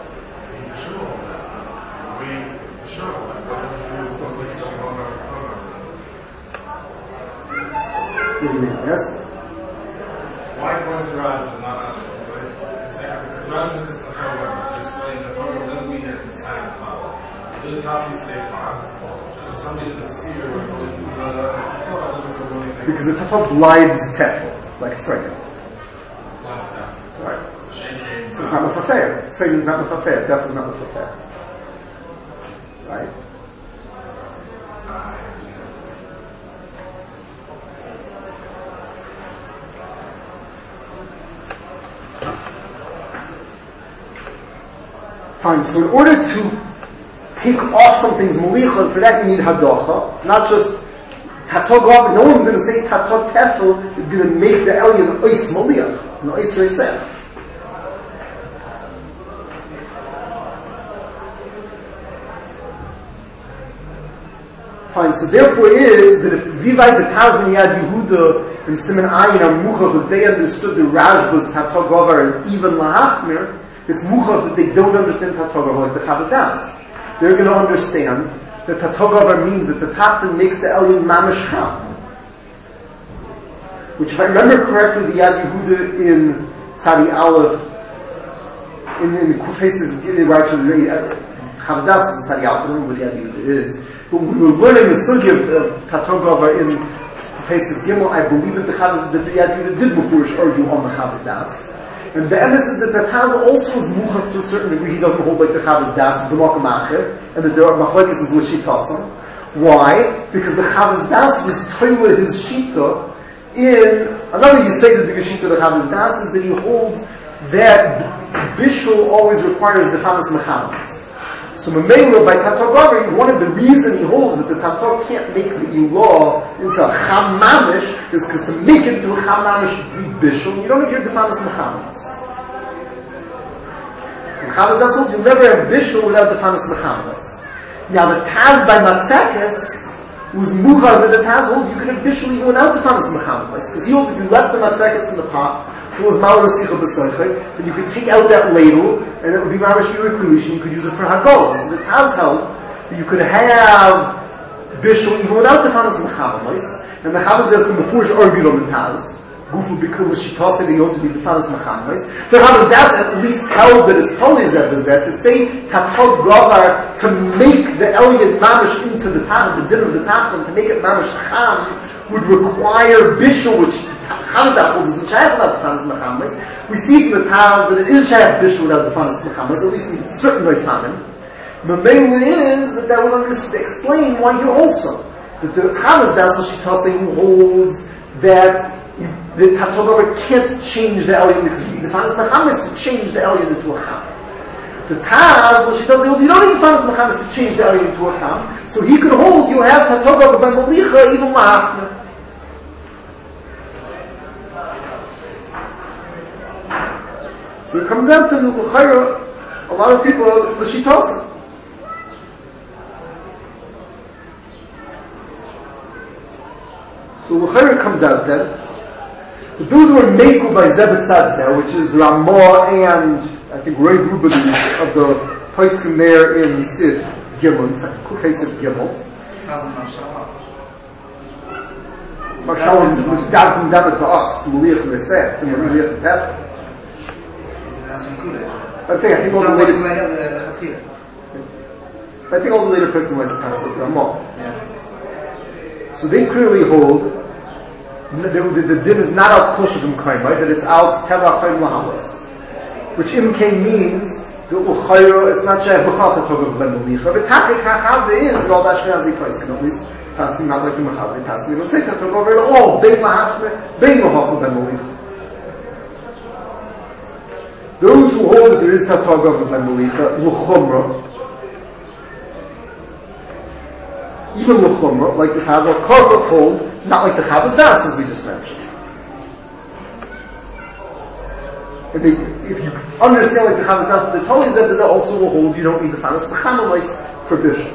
What do you mean? Yes? Why was the Rav is not Asr? The Rav is just the Torah. So explain the Torah doesn't mean that it's inside the top. The top piece stays not. So for some reason it's here where it goes into the Torah doesn't go anything. Because the Tata blides Tefel, like it's right now. Blides Tefel. Right. Shaking. So it's not Mefafeh. Saying it's not Mefafeh. Tefel is not Mefafeh. Right? Fine. So in order to take off something's malicha, for that you need hadacha, not just tatogov. No one's going to say tatot tefel is going to make the elyon ois maliach, no ois reiseh. Fine. So therefore, it is that if Vivai the Tazan Yad Yehuda and Siman Ayin are muchav that they understood the Rashba's tatogovar as even lahachmir, it's muchav that they don't understand tatogovar like the Chavas Das. They're going to understand that tatogovar means that the Tatan makes the Elyon mamish cham. Which, if I remember correctly, the Yad Yehuda in Tzadi Aleph, in, in the Kufes, where actually Chavas Chavos Das is inside the outer room, what the idea is. But when we were learning the sugi of, of Taton Govar in the face of Gimel, I believe that the Chavos, that the Yadid did Mufurish argue on the Chavos Das. And the emphasis is that the Taz also is muchach to a certain degree. He doesn't hold like the Chavos Das, the Makom Acher, and that there are machlokes is l'shitasam. Why? Because the Chavos Das was toilet his shita in another Yisayt is the Geshita of the Chavos Das is that he holds that Bishul always requires the Chamas Mechamas. So Mamela by Tato Gavri, one of the reasons he holds that the Tato can't make the Ilah into a Cham Mamish is because to make it into a Cham Mamish Bishul, you don't have your Defanas Mechamas. In Chavos Das holds you never have Bishul without Defanas Mechamas. Now the Taz by Matzekes was Mucha that the Taz holds you could have Bishul even without Defanas Mechamas. Because he holds if you left the Matzekes in the pot, so it was Ma'or Sicha B'Soichai, then you could take out that ladle, and it would be Ma'or Shira Kluish, and you could use it for Hagol. So the Taz held that you could have Bishul even without Defanas Mechamas, and the Chavos Das, the Mefurish argued on the Taz. Gufu Bikul Shitase, they ought to be Defanas Mechamas. The Chavos Das at least held that it's totally Zebazet, to say Tatod Govar, to make the Eliyot Mamish into the Tach, the din of the Tach, and to make it Mamish Cham, would require Bishul, which Chavos Das holds isn't Shaykh without Defanas Mechamas. We see from the Taz that it is Shaykh Bishul without Defanas Mechamas, at least in certain Noifanim. The main is that that would understand, explain why here also. That the Chavos Das Shitase who holds that the Tatogava can't change the Elyon because the Defanas Mechamas to change the Elyon into a Cham. The Taz, the Shitose holds, you don't need Defanas Mechamas to change the Elyon into a Cham, so he could hold, you have Tatogava by Malicha, even Lahachna. So it comes out to L'chayra, a lot of people are the Shitose. So L'chayra comes out then. But those who are Meiku by Zebet Tzadzer, which is Ramah and I think Roy Rubin of the Paiskim there in Sif Gimel, Kufay Sif Gimel. Marshalom, which is down from them to us, to Maliach Merseh, to Maliach Metef. I think, I think all the later, I think all the later person was passed with Ramah. So they clearly hold The, the, the din is not out Koshevim Kaim, right? That it's out Teva Chaim Lahalas. Which Imkei means, the Uchayra, it's not Shayach B'chal Tatogah Ben Malicha. But Takik HaChavde is, that all the Ashkenazi Paiskin, at least, Tasmi not like the Mechavde, Tasmi don't say Tatogah at all, Bein Lahachme, Bein Lahachme Ben Malicha. Those who hold that there is Tatogah Ben Malicha, L'chumra, even L'chumra, like the Chazal Karva hold, not like the Chavos Das, as we just mentioned. If, they, if you understand like the Chavos Das, the Toli Zebazah also will hold you don't need the Fanas Mechamalais for Bishul.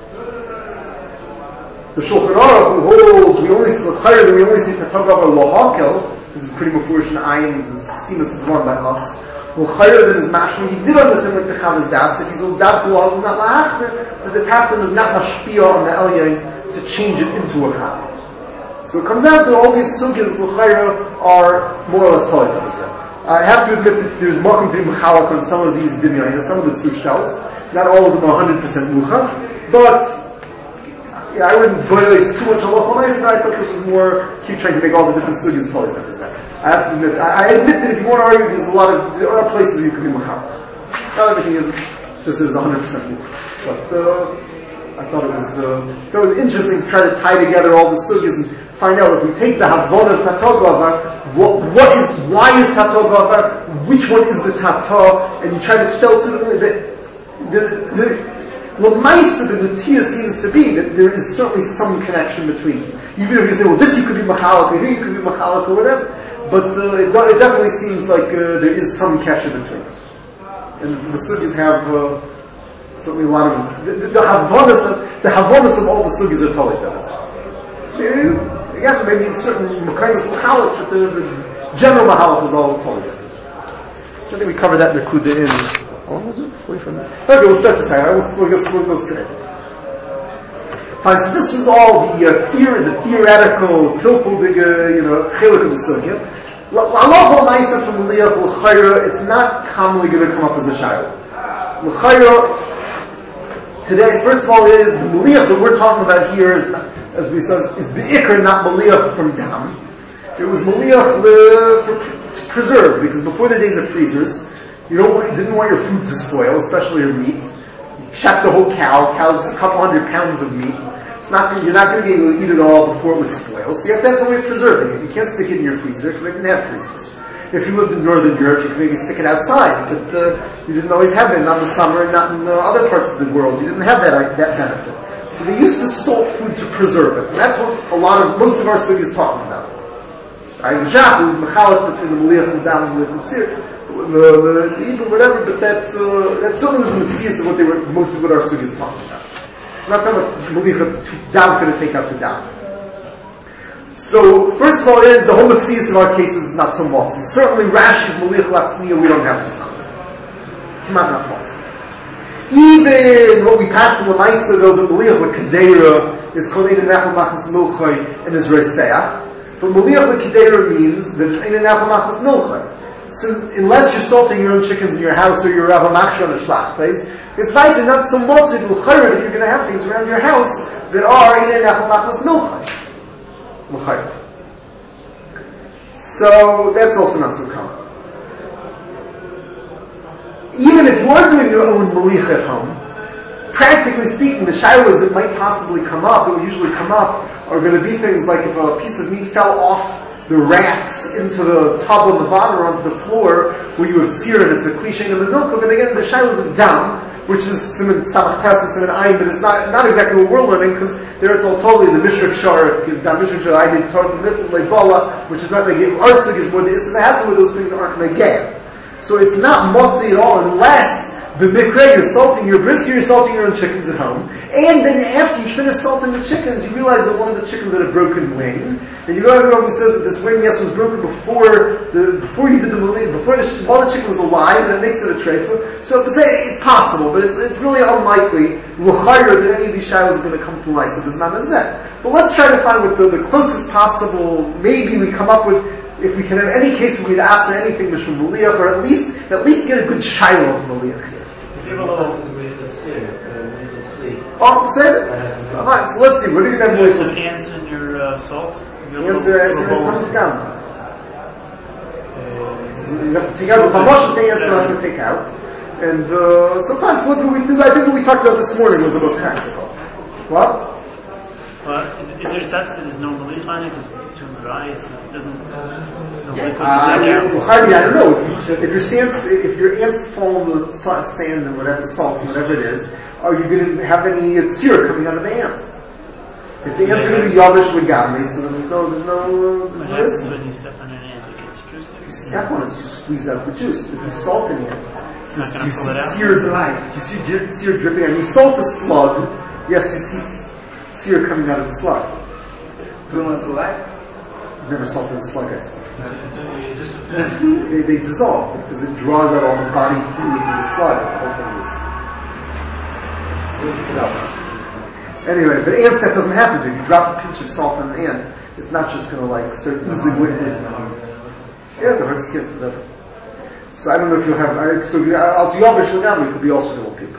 The Shulchan Aruch who holds we only see the Chayr, we only see Tatogah or Lohakel. This is pretty mafurish in Ayin, the Stemus is born by us. Well, Chayr than his mashma, he did understand like the Chavos Das, if he's all Dab Gulal, not Lahachner, that the Tapim is not Mashpiyah on the Elyon to change it into a Chav. So it comes out that all these sugyas l'chayra are more or less toys. I have to admit that there's makom to be mechalak on some of these dimyayin, some of the tzushtaus. Not all of them are one hundred percent mucha, but yeah, I wouldn't boilize too much on local nice, and I thought this was more keep trying to make all the different sugyas toys. I have to admit, I, I admit that if you want to argue, there's a lot of there are places where you can be mechalak. Not everything is just as one hundred percent mucha, but. Uh, I thought it was uh, it was interesting to try to tie together all the sugyas and find out if we take the Havon of Tatogah, what what is why is Tatogah, which one is the Tata, and you try to tell to the the the Lamaisa the Natia seems to be that there is certainly some connection between them. Even if you say, well, this you could be Machalak, or here you could be Machalak, or whatever, but uh, it, it definitely seems like uh, there is some connection between them. And the sugyas have. Uh, Certainly a lot of the, the, the havonas of the havonas of all the sugis are totally different. Again, maybe certain mekayis mahalach, but the, the general mahalach is all totally different. So I think we covered that in the Kuda in. How long was it? forty-five minutes. Okay, we'll start this high. We'll, we'll, go, we'll go straight. Fine. So this is all the uh, theory, the theoretical pilpuldiga, you know, chilik of the sugya. Allah Ma'isa from the Liach L'chayra, it's not commonly going to come up as a shayla. L'chayra. today, first of all, is the Maliach that we're talking about here is, as we said, is Be'ikr, not Maliach from Dam. It was Maliach le, for, to preserve, because before the days of freezers, you don't want, you didn't want your food to spoil, especially your meat. You shaft a whole cow, cow's a couple hundred pounds of meat. It's not, you're not going to be able to eat it all before it would spoil, so you have to have some way of preserving it. You can't stick it in your freezer, because they didn't have freezers. If you lived in Northern Europe, you could maybe stick it outside, but uh, you didn't always have it, not in the summer, not in uh, other parts of the world. You didn't have that, that benefit. So they used to salt food to preserve it. And that's what a lot of, most of our study is talking about. I was mechalek between the Maliach and the Dam and the Mitzir, the Ibn, whatever, but that's, uh, that's certainly the Mitzir of what they were, most of what our study is talking about. It's not talking about Maliach, Dam going to take out the Dam. So, first of all is, the whole Mitzir of our cases is not so much. Certainly Rashi's Maliach Latzniya, we don't have this numbers. Come on, not much. Even what we passed in the Maisa, though, the Maliach L'Kadeira is called Ein Nechel Machas Milchai and is Reiseach. But Maliach L'Kadeira means that it's Ein Nechel Machas Milchai. So, unless you're salting your own chickens in your house or you're Rav Machshon or Shlach place, it's vital not so much that you're going to have things around your house that are Ein Nechel Machas Milchai. So, that's also not so common. Even if you are doing your own malich at home, practically speaking, the shilas that might possibly come up, that would usually come up, are going to be things like if a piece of meat fell off the racks into the tub on the bottom or onto the floor, where you have seared it, it's a cliche in the milk, then again, the shilas of dam, which is siman samach tes and siman ayin, but it's not, not exactly what we're learning, because there it's all totally the mishrak shar, the mishrak shar, I did talk about like bala, which is not negay. Our sugi is more the ismahatu, where those things aren't negay. So it's not motzi at all, unless the mikra, you're salting your brisket, you're salting your own chickens at home, and then after you finish salting the chickens, you realize that one of the chickens had a broken wing, and you realize the one who says that this wing, yes, was broken before the before you did the maling, before the while the chicken was alive, and it makes it a treifa. So to say it's possible, but it's it's really unlikely l'chayr that any of these shilas is going to come to life. So there's not a zet. But let's try to find what the, the closest possible. Maybe we come up with. If we can have any case where we'd ask for anything mishum maliach, or at least at least get a good shiloh of maliach here. Oh, say it. Alright, so let's see. What do you have? There's some ants in your uh, salt. Answer, answer is comes down. You have to take out the tamosh. The answer you have to take out, and uh, sometimes what we do. I think what we talked about this morning was the most practical. What? Well, is, is there such that there's no malich on it because it's too dry? It doesn't. There's no malich Uh, on there. I don't know. If, you, if your ants, if your ants fall in the sand and whatever, salt, whatever it is, are you going to have any tzir coming out of the ants? If the ants are going to be yavish legamri, so then there's no, there's no, there's What no happens risk. when you step on an ant? It gets juice there. You step on it, you squeeze out the juice. If you salt an ant, It's not do going you to see pull it out. tzir alive? Do you see tzir dripping out? You salt a slug, yes, you see tzir coming out of the slug. When was alive? I've never salted a slug, I think. they, they dissolve because it draws out all the body fluids of the slug. The whole thing is. So it melts. Anyway, but ants, that doesn't happen to you. You drop a pinch of salt on an ant, it's not just going to like start oozing liquid. Yeah, it's a hard skin for them. So I don't know if you'll have. I, so also yavish legamri could be also the people.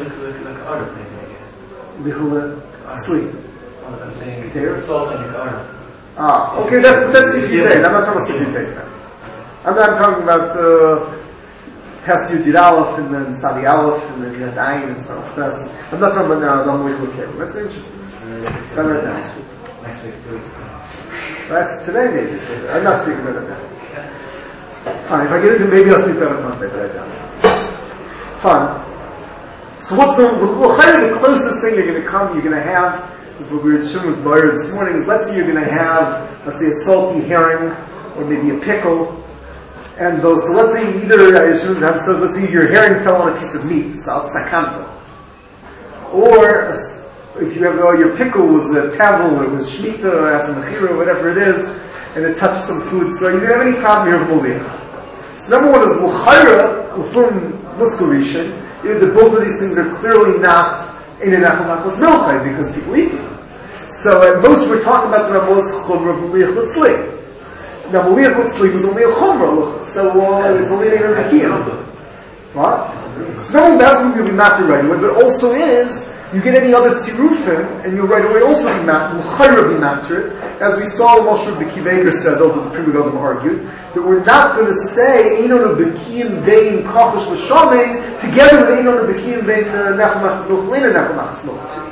Lichel sleep. There. Ah, okay, that's that's sifid base. I'm not talking about sifid base now. I'm not talking about Tes Yud Aleph and then Sadi Aleph and then Yad Ayin and stuff. That's I'm not talking about now. Don't wait for Kevin. That's interesting. That's right now. Next week. Next week, two weeks. That's today maybe. I'm not speaking about it now. Fine. If I get into maybe I'll speak about it Monday, but I don't. Fine. So what's the the, the closest thing you're going to come? You're going to have. Is what we were showing with Boyer this morning. Is let's say you're going to have, let's say, a salty herring or maybe a pickle, and those. So let's say either uh, so let's say your herring fell on a piece of meat, sal sakanto, or a, if you have uh, your pickle was a tavel or it was shmita after mechira, whatever it is, and it touched some food. So you don't have any problem here with moliach. So number one is l'chayra l'fum muskurishin is that both of these things are clearly not in an echel machmas milchai because people eat them. So at most we're talking about the Ramos chumra moliach l'tzli. Now moliach l'tzli was only a chumra, so uh, it's only an erev. What? So number one, that's what we're going to be matter right away, but also is You get any other tzirufim, and you'll right away also be matter, l'chayra be matter. As we saw, Moshe B'ki Veiger said, although the Pri Megadim argued, that we're not going to say Einon B'kiyim Vein Kachosh L'Shamein together with Einon B'kiyim Vein Nechel Machas Milch Leina Nechel Machas Milch.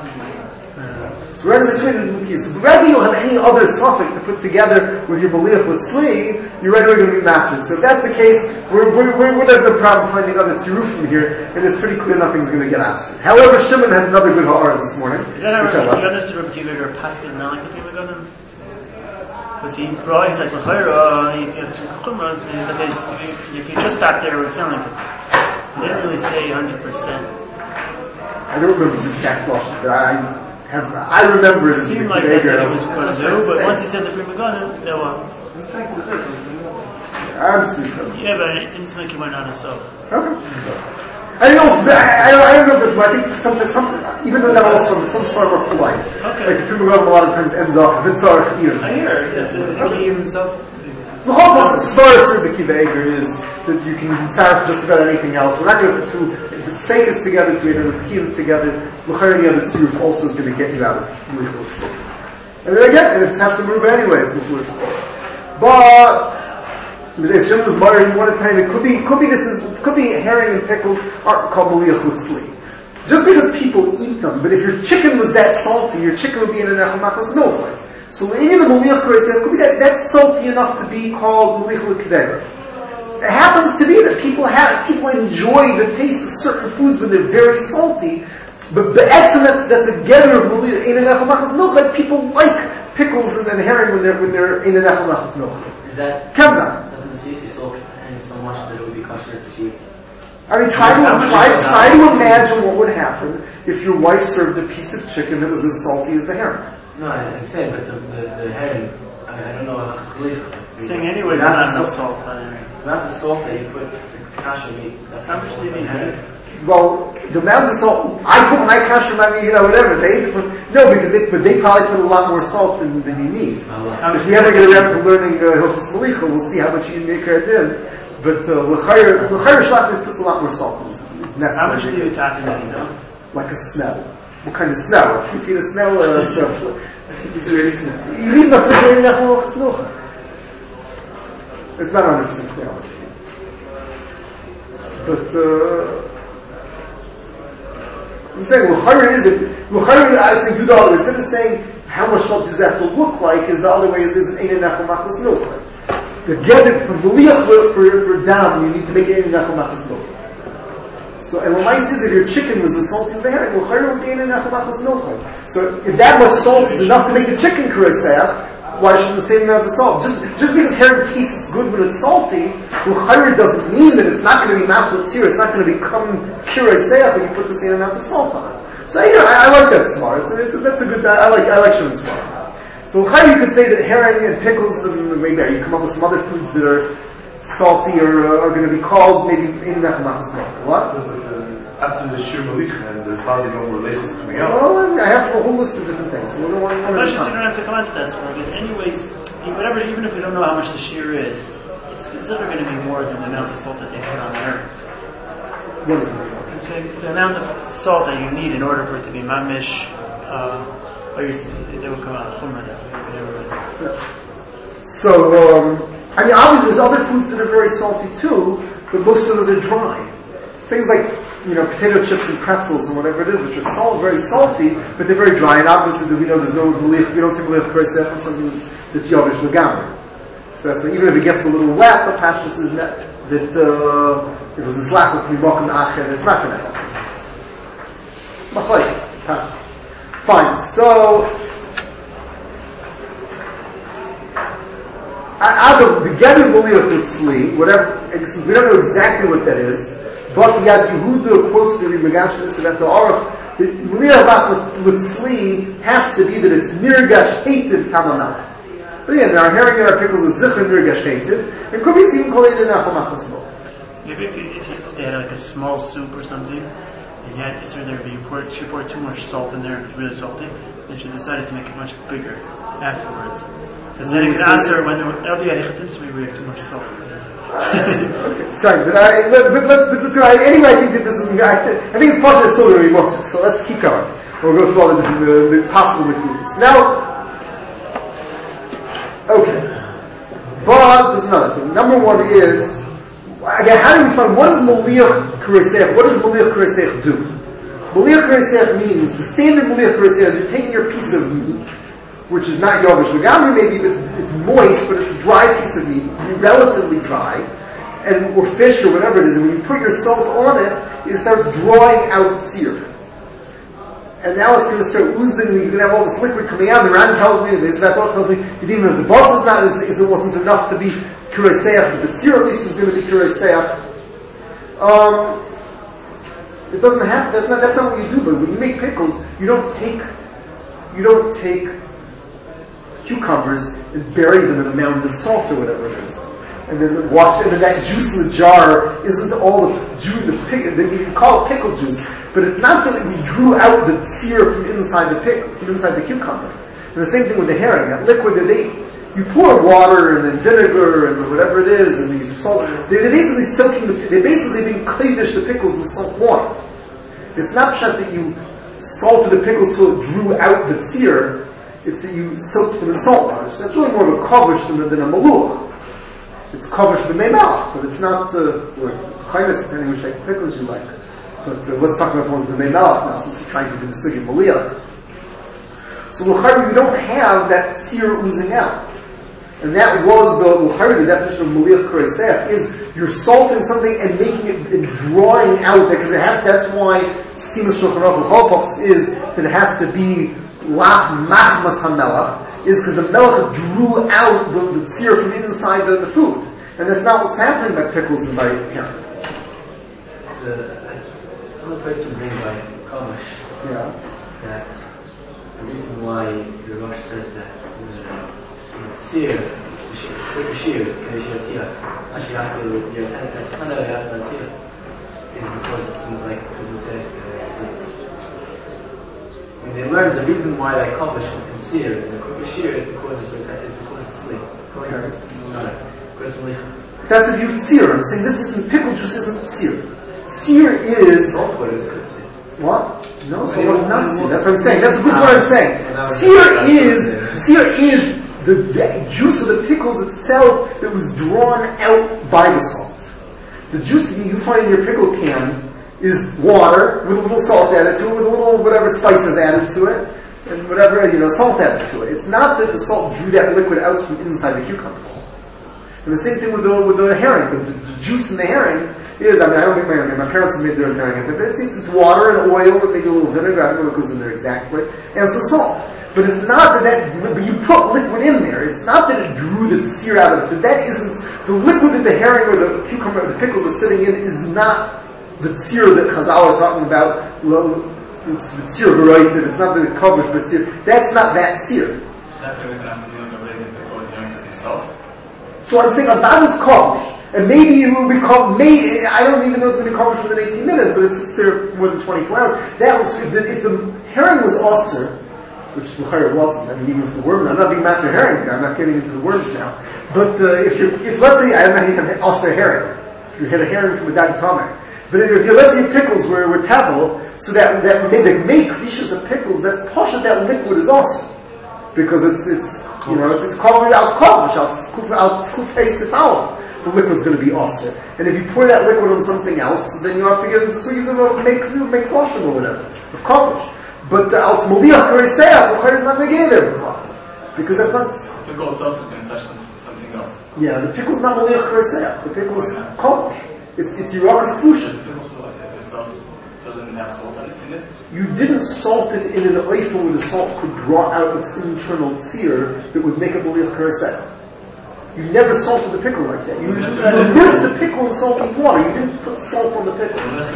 So whereas between the B'kiyim, so whether you'll have any other suffix to put together with your B'liach L'Tzli, you're right away going to be matched. So if that's the case, we're, we're, we're, we're not the problem finding other tzirufim here, and it's pretty clear nothing's going to get answered. However, Shimon had another good ha'ara this morning. Is that how which I you love. understood Rabbi Kiva or Pascal not like the Pri Megadim? Because he brought, he's like, L'chayra, if you have two chumras, if you just stop there, it would sound like it. He didn't really say one hundred percent. I don't remember his exact question, but I have, I remember it It as seemed the like that's what Veiger. he was going to do, but once he said the Pri Megadim, no one. He's trying to clear it. I'm just Yeah, but it didn't make him went on himself. Okay. I don't know, I, I, I don't know if this, but I think something, something, even though that also, some sort of are polite. Okay. Like the Pri Megadim a lot of times ends up, Vitzar Chiyuv. I hear it. He himself. The whole process, as far as Rabbi Kiva Eiger, is that you can sarf just about anything else. We're not going to put two, if the steak is together, to eat, and the kiyim is together, l'chayr the other tziruf also is going to get you out of Muchel. And then again, and it's have some ruba anyway, it's Muchel. But, as Shem was muttering, one time, it could be, could be this is, could be herring and pickles aren't called Maliach Litzli. Just because people eat them, but if your chicken was that salty, your chicken would be in an Echel Machas Milchai. So any of the Maliach Koreisef could be that, that's salty enough to be called Maliach L'Kedera. It happens to be that people have, people enjoy the taste of certain foods when they're very salty, but be'etzim, that's, that's a getter of Maliach, in an Echel Machas Milchai, people like pickles and then herring when they're, when they're in an Echel Machas Milchai. Is that, Kemzan. doesn't the sisi salt and so much that it would be kosher to cheat? I mean, try to, try, try to imagine what would happen if your wife served a piece of chicken that was as salty as the herring. No, I, I'm saying, but the, the, the herring, I, mean, I don't know how it's believed. Saying anyway, it's not enough salt on it. Not the salt that you put the kasha meat. That's How much do you mean herring? Well, the amount of salt, I put my kasher, my meat, you know, whatever, they put, no, because they, but they probably put a lot more salt than, than you need. How If we ever get around to learning uh, Hilchos Malicha, we'll see how much you make it in. But, uh, l'chayr, l'chayr shlachtis puts a lot more salt than is necessary. How much do you talking about, you know? Like a snell. What kind of snell? If you feed a snell, uh, so, it's really snell. You need enough to make it Hilchos Malicha. It's not one hundred percent clear. But, uh, I'm saying, l'chayr is it, l'chayr, I was saying, do the other way. Instead of saying, how much salt does it have to look like, is the other way, is there's an ein nechel machlas milchai. To get it from b'liach for, for dam, you need to make it ein nechel machlas milchai. So, and what my says, if your chicken was as salty as the herring, l'chayr would be ein nechel machlas milchai. So, if that much salt is enough to make the chicken kureseach, why shouldn't the same amount of salt? Just, just because herring tastes good when it's salty, l'chayr doesn't mean that it's not going to be maflet tzir, it's not going to become kureseach if you put the same amount of salt on it. So, you know, I, I like that smart. It's, it's, that's a good, I like, I like Shimon's smart. So, l'chayr you could say that herring and pickles, and maybe you come up with some other foods that are salty or uh, are going to be called maybe in machmas milk. What? After the Shir Malicha, and there's hardly no more lechos coming out. Well, I have a whole list of different things. So we don't want to But just you don't have to come on to that small, because anyways, you- whatever, even if we don't know how much the shear is, it's considered going to be more than the amount of salt that they put on there. What is it? I'm saying the amount of salt that you need in order for it to be mamish, uh, or you, they would come out chumrah that. So, um, I mean, obviously there's other foods that are very salty too, but most of those are dry. Things like, you know, potato chips and pretzels and whatever it is, which are salt, very salty, but they're very dry. And obviously, we know there's no melich, we don't say melich korsef on something that's, that's yovish legamri. So that's like, even if it gets a little wet, the pashtus is that, that uh, if it was a slack with mibokim acher, it's not going to help. Machlekes. Fine. So, out of the Gedu B'liach Tzli, whatever, we don't know exactly what that is, but Yad Yehuda quotes the Megash Nisrat Aruch, the B'liach with Tzli has to be that it's Nirgash Hated Kamanah. But again, our herring and our pickles is Zichar Nirgash Hated, and could be even called it Nachal Machmas Mo. Maybe if, you, if, you, if they had like a small soup or something, and you had, so there, you poured, she poured too much salt in there, and it was really salty, then she decided to make it much bigger afterwards. Because then it could answer when there will be a hechatim, so we have too much salt. Okay, sorry, but I, but, but let's, but let's, anyway, I think that this is, I, th- I think it's part of the still going to be much, so let's keep going. We'll go through all the different, the, the possible liquids. Now, okay. But, there's another thing. Number one is, again, how do we find, what does Moliach Kureseach, what does Moliach Kureseach do? Moliach Kureseach means, the standard Moliach Kureseach is you're taking your piece of meat, which is not Yogash Lagamri, maybe it's, it's moist, but it's a dry piece of meat, relatively dry, and or fish or whatever it is, and when you put your salt on it, it starts drawing out sear. And now it's going to start oozing, and you're going to have all this liquid coming out. The Ran tells me, the Yisrael tells me, that even if the boss is not, is, is, it wasn't enough to be Kureseach, but the sear at least is going to be Kureseach. Um, it doesn't have, that's not, that's not what you do, but when you make pickles, you don't take, you don't take cucumbers and bury them in a mound of salt or whatever it is. And then watch, and then that juice in the jar isn't all the juice, the pick, you can call it pickle juice, but it's not that we drew out the sear from inside the pickle, from inside the cucumber. And the same thing with the herring, that liquid that they, you pour water and then vinegar and whatever it is, and you salt, they're basically soaking the, they're basically being cleavish the pickles in salt water. It's not just that you salted the pickles till it drew out the sear, it's that you soaked them in salt water. So that's really more of a kavush than, than a maluch. It's kavush b'mei melach, but it's not, uh, or chaymetz, depending which type of pickles you like. But uh, let's talk about ones b'mei melach now, since we're trying to do the sugi maliyah. So l'chayri, we don't have that sear oozing out. And that was the l'chayri, the definition of maliyah kureseach, is you're salting something and making it, and drawing out, because it has, that's why Stimas Shulchan Aruch L'Cholpochs is that it has to be lach machmas hamelach, is because the melech drew out the, the sear from inside the, the food. And that's not what's happening by pickles and by herring. It's another question bring by Kamash. Yeah. That the reason why the Rosh says that the sear, the shear is Kedishiyatiyah, actually has to, yeah, kind of has to is because it's like, because of the, when they learn the reason why they accomplish from sear and the cookie shear is because it's is because it's sleep. Okay. That's if you sear. I'm saying this isn't, pickle juice isn't sear. Sear is salt water is good sear. What? No, salt water is not sear. That's what I'm saying. That's a good what I'm saying. Sear is sear is the, the juice of the pickles itself that was drawn out by the salt. The juice that you find in your pickle can is water with a little salt added to it, with a little whatever spices added to it, and whatever, you know, salt added to it. It's not that the salt drew that liquid out from inside the cucumbers. And the same thing with the with the herring. The, the, the juice in the herring is, I mean, I don't make my own. My parents have made their own herring. It's, it's, it's water and oil and maybe a little vinegar. I don't know what goes in there exactly, and some salt. But it's not that that, but you put liquid in there. It's not that it drew the sear out of it. But that isn't, the liquid that the herring or the cucumber or the pickles are sitting in is not the sear that Chazal are talking about. It's the sear varieted. It's not the coverage, but sear. That's not that sear. So I'm saying a battle's coverage. And maybe it will become, may, I don't even know it's going to be covered within eighteen minutes, but it sits there more than twenty-four hours. That was, if the, if the herring was aser, which the herring wasn't, I mean, even if the worm, I'm not being mad to herring, I'm not getting into the worms now. But uh, if you're, if let's say, I'm not even aser herring, if you hit a herring from a dagatame, but if you, let's say pickles were, were tavel, so that, that made the make fishes of pickles, that's poshet that liquid is awesome. Because it's, it's, you know, it's, it's called, it's called, it's kufay sifalov. The liquid's going to be aser. And if you pour that liquid on something else, then you have to get into the of make make flushing or whatever, of coverage. But als moliach kareseach, the is not going to get there because that's not. The pickle itself is going to touch something else. Yeah, the pickle's not moliach kareseach. The pickle's coverage. It's it's yirakas flushin. The pickle itself doesn't have salt in it. You didn't salt it in an oifen where the salt could draw out its internal tzir that would make it moliach kareseach. You never salted the pickle like that. You immersed the pickle in salted water. You didn't put salt on the pickle.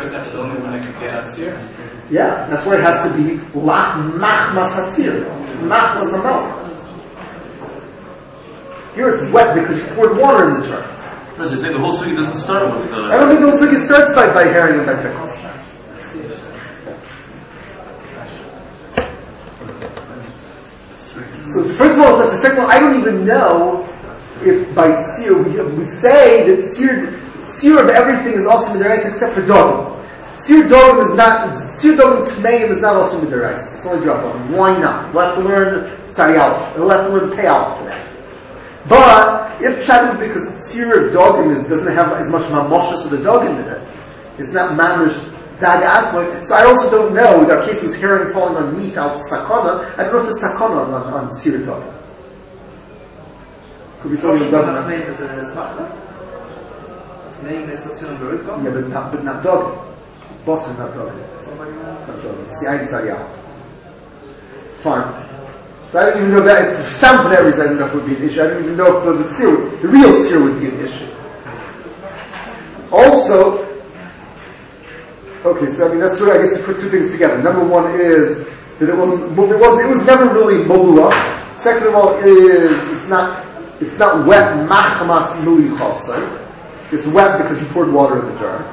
Yeah, that's where it has to be lach machmas hatzir, machmas hamelach. Here it's wet because you poured water in the jar. No, so you're saying the whole sugi doesn't start with. Uh, I don't think the whole sugi starts by, by herring and by pickles. So first of all, that's the second one. I don't even know. If by tzir, we, we say that tzir, tzir of everything is also midaraisa except for dogim. Tzir Dogim is not, Tzir Dogim Tmeim is not also Midarais. It's only Drabon. Why not? We'll have to learn Tzari Aleph. We'll have to learn Pei Aleph for that. But, if Pshat is because Tzir Dogim is, doesn't have as much Mamoshus of the Dogim in it, it's not Mamish Dag Atzma. So I also don't know, our case was herring falling on meat out Sakana. I don't know if there's Sakana on, on Tzir Dogim. Could be something Dogim. Tmeim is a Smachta? Tmeim is Sotzil and Berutva? Yeah, but not, but not Dogim. It's Bosser, not Dogim. It's not Dogim. It's the Ein Tzariyah. Fine. So I didn't even know that, if some for that reason I didn't know if it would be an issue. I didn't even know if the, the tzir, the real tzir would be an issue. Also, okay, so I mean that's sort of, I guess you put two things together. Number one is that it wasn't, it wasn't, it was never really moluach. Second of all is, it's not, it's not wet machmas muli chasar. It's wet because you poured water in the jar.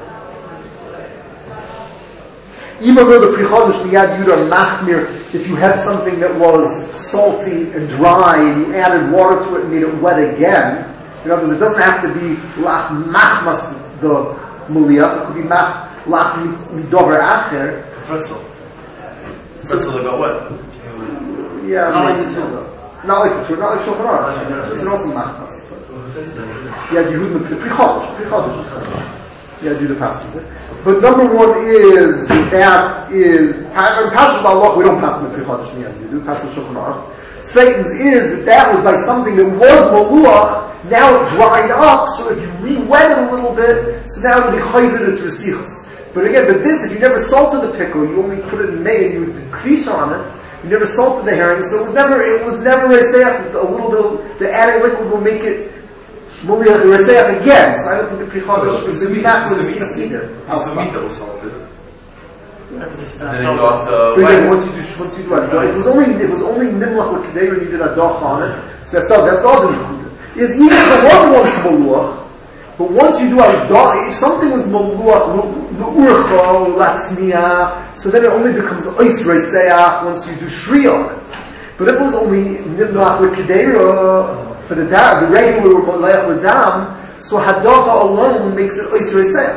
Even though the Prichodesh Miyad Yudah Machmir, if you had something that was salty and dry and you added water to it and made it wet again, in other words, it doesn't have to be Lach Machmas the Muliach, it could be Mach Lach Midover Acher. Pretzel. Pretzel that got wet. Yeah, Not maybe. like the Torah. Not like the Torah, not like Shulchan Aruch. This is also Machmas. Yeah, Yehudim, the Prichodesh, Prichodesh. Yeah, do the passages. But number one is, that is, in Pashas Allah, we don't pass in the Prichodesh Niyad, we do pass in Shulchan Aruch. Satan's is that that was by something that was Maluach, now it dried up, so if you re-wet it a little bit, so now it will be chayzer its resichas. But again, but this, if you never salted the pickle, you only put it in May and you would kvish on it, you never salted the herring, so it was never, it was never reseach, a little bit, the added liquid will make it Muliach Reseach again, so I don't think the Prichodesh is going to be that for the skins either. It's the meat that was salted. Yeah, but it's And not then you got salted. the But again, wet. once you do, once you do Adoch, if it was only, if it was only Nimlach L'Kedei and you did Adoch on it, so that's not, that's not the Nikuda. Is even if it was once Maluach, but once you do Adoch, if something was Maluach, L'Urcha, L'Atzniya, so then it only becomes Ois Reseach once you do Shri on it. But if it was only Nimlach L'Kedei, for the da, the regular Molayach L'Dam, so Hadocha alone makes it Ois Reseach.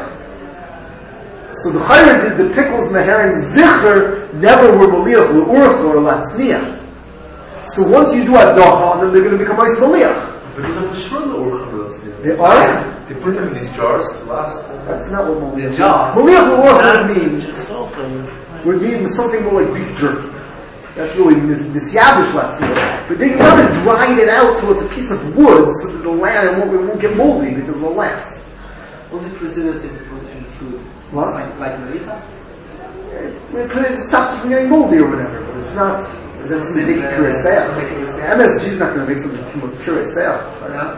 So the Chayr did the pickles and the herring Zicher never were Maliach L'Urcha or L'Atzniya. So once you do Hadocha on them, they're going to become Ois Maliach. But those are for sure the Urcha. They are? They put them in these jars to last. That's not what Maliach The jars. Maliach L'Urcha would mean, Just salted. would mean something more like beef jerky. That's really nisyabish latzniya. But then you want to dry it out till it's a piece of wood so that it'll last, it won't, it won't get moldy because it'll last. All the preservatives they put in food. What? It's like, like Maricha. It, it stops it from getting moldy or whatever, but it's not, it's not something to make pure seach. M S G is not going to make something too much pure seach. No.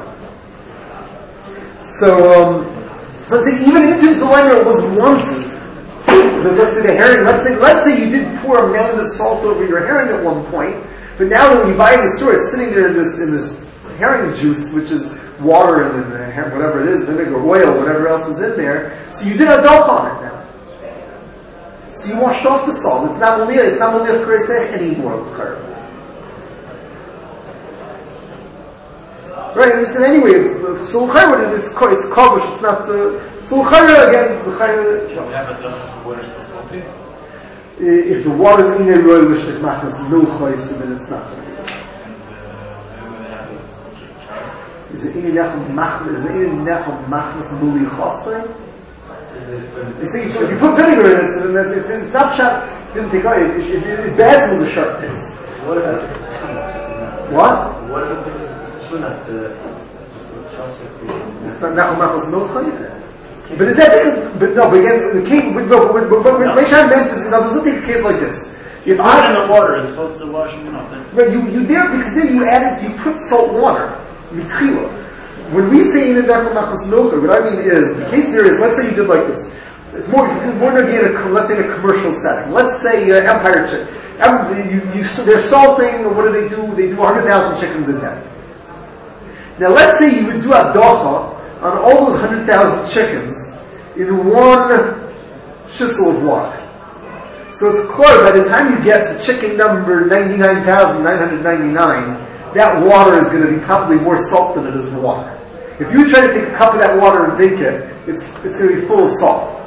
So, um, so I'm saying even into Zalender was once, the, let's say the herring, let's say, let's say you did pour a mound of salt over your herring at one point, but now that when you buy it in the store, it's sitting there in this, in this herring juice, which is water and then the her- whatever it is, vinegar, oil, whatever else is in there. So you did a doch on it now. So you washed off the salt. It's not Maliyah, it's not Maliyah Kresech anymore. Right, and we said anyway, it's, so L'chayr, it's, it's kavush, it's not, uh, so L'chayr again, L'chayr, Can we have a duck when it's still salty? if the water is in a roy, which is machnas milchay, so then it's not. Is it in a nechem machnas, is it in a nechem machnas muli chasser? You see, if you put vinegar in it, so then that's, it's, it's not sharp, didn't take away, it, it, it, it bad was a sharp taste. What about if it's shunat? What? What about if it's shunat? The It's not nechem machnas milchay? But is that because, but no, but again, the king, but, but, but, but, but what Meishai meant is, now there's nothing a case like this. If Washing the water as opposed to washing it off. Right, you, you there, because there you added, you put salt water, mitchila. When we say in a dachal machas milcha, what I mean is, the case there is, let's say you did like this. It's more, it's more going to be in a, let's say in a commercial setting. Let's say uh, Empire Chicken. You, you, they're salting, or what do they do? They do one hundred thousand chickens a day. Now let's say you would do a docha on all those one hundred thousand chickens in one shissel of water. So it's clear, by the time you get to chicken number ninety-nine thousand nine hundred ninety-nine, that water is going to be probably more salt than it is water. If you try to take a cup of that water and drink it, it's, it's going to be full of salt.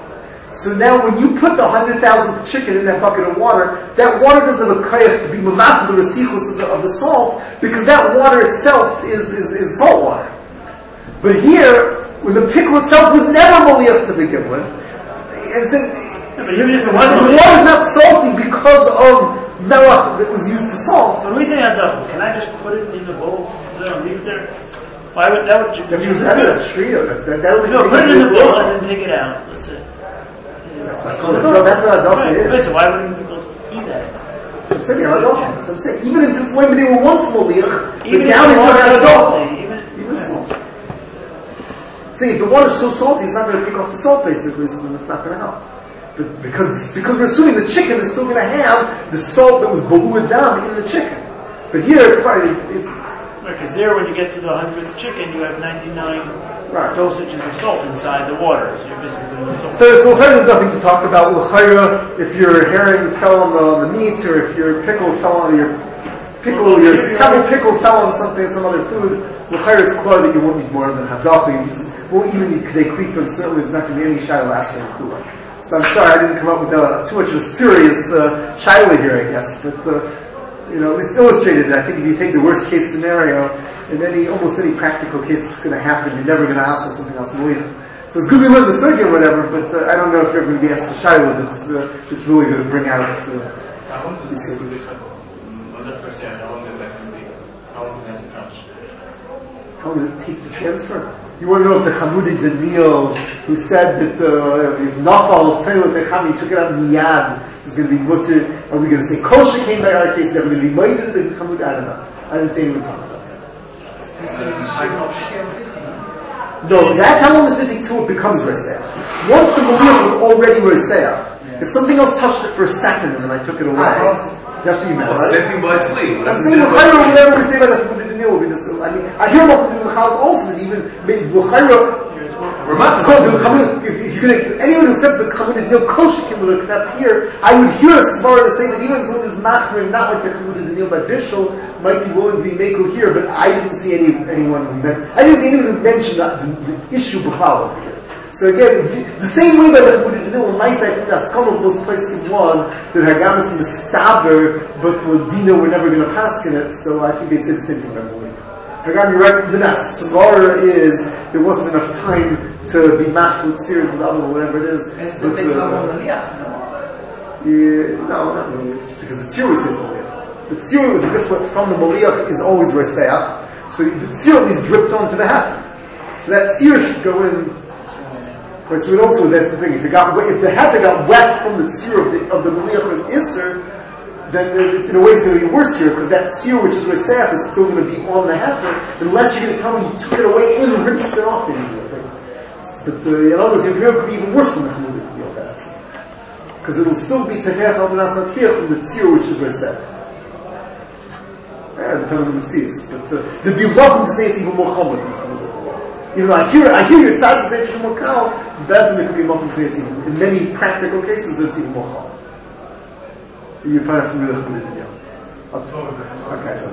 So now when you put the hundred thousandth chicken in that bucket of water, that water doesn't have a kayach to be mamat to the resichus of the, of the salt, because that water itself is, is, is salt water. But here, when the pickle itself was never maliach to begin with, and so, Yeah, but even if it the wasn't water is not salty because of melach that was used to salt. When we say adachel, can I just put it in the bowl and leave it there? Why would that would? That's even better, that's shriya. That, that, that would No, put it in the bowl and then take it out. That's it. No, that's what adachel is. Wait, so why wouldn't people eat that? So I'm saying, adachel. So I'm saying, even if it's when they were once maliach, Even but if now the it's water not is salt. salty, even Even salt. See, if the water's so salty, it's not going to take off the salt, basically, so then it's not going to help. But because because we're assuming the chicken is still going to have the salt that was balu'ad dam in the chicken. But here it's fine. It, it, because there, when you get to the hundredth chicken, you have ninety-nine right. dosages of salt inside the water. So you're basically doing salt. So, so there's nothing to talk about. L'chayra, if your herring fell on the, on the meat, or if your pickle fell on your pickle, well, your camel pickle fell on something, some other food. L'chayra, it's clear that you won't need more than havdacha. You won't even need k'dei klipa, and certainly there's not going to be any shayla asking kula. So I'm sorry I didn't come up with uh, too much of a serious uh, shayla here, I guess, but. Uh, You know, at least illustrated that I think if you take the worst case scenario, in any, almost any practical case that's going to happen, you're never going to ask for something else in the leaf. So it's good we learn the sugi or whatever, but uh, I don't know if you're going to be asked to Shiloh that's, uh, that's really going to bring out uh, these things. How long does that be? How long does it touch? How long does it take to transfer? You want to know if the Chamudi Daniel, who said that uh, if Nafal Tzelut Echami took it out miyad, is going to be mutter. Are we going to say kosher came by our case? Are we going to be made the Chamud? I don't know. I didn't say anyone talking about that. No, that's how long it's going to take till it becomes Reseach. Once the Maliyah was already Reseach, yeah. If something else touched it for a second and then I took it away, ah, that's what you meant, right? Same thing by tzli. I'm saying l'chayra, whatever we say by the Chamud Daniel will be this. I mean, I hear about the L'chayra also that even l'chayra. If, if you're going to, anyone who accepts the Chamud Daniel kosher will accept here, I would hear a svara to say that even someone who's machmir, not like the Chamud Daniel by Bishul, might be willing to be meko here, but I didn't see any anyone who meant, I didn't see anyone who mentioned the, the, the issue b'chal over here. So again, the same way by the Chamud Daniel, in my side, I think the askom of most places was that Hagamitz and the Staber, but for Dina we're never going to pass in it, so I think they'd say the same thing, I believe. Hagam, you're right, the svara is, there wasn't enough time to be machmir tzir to the other, whatever it is. It's the big Hamon Maliach, no? Yeah, no, not really. Because the tzir says Maliach. The tzir was different from the Maliach is always Reseach. So the tzir at least dripped onto the hat. So that tzir should go in. Right, so it also, that's the thing, if it got wet, if the hatter got wet from the tzir of the, of the Maliach was Isser, then it, in a way it's going to be worse here, because that tzir which is Reseach is still going to be on the hatter, unless you're going to tell me you took it away and rinsed it off immediately. But uh, in others, your beer could be even worse from the Chamud Daniel, that's because it will still be Tehech al Benas Natfiyah from the tzir which is Reseach. Yeah, depending on the tzir. But uh, there'd be welcome to say it's even more common than the Chamud Daniel. Even though I hear, I hear you, it's sad to say it's even more common, that's when it could be welcome to say it's even, in many practical cases, that's even more common. You're probably familiar with Chamud Daniel. Okay, so.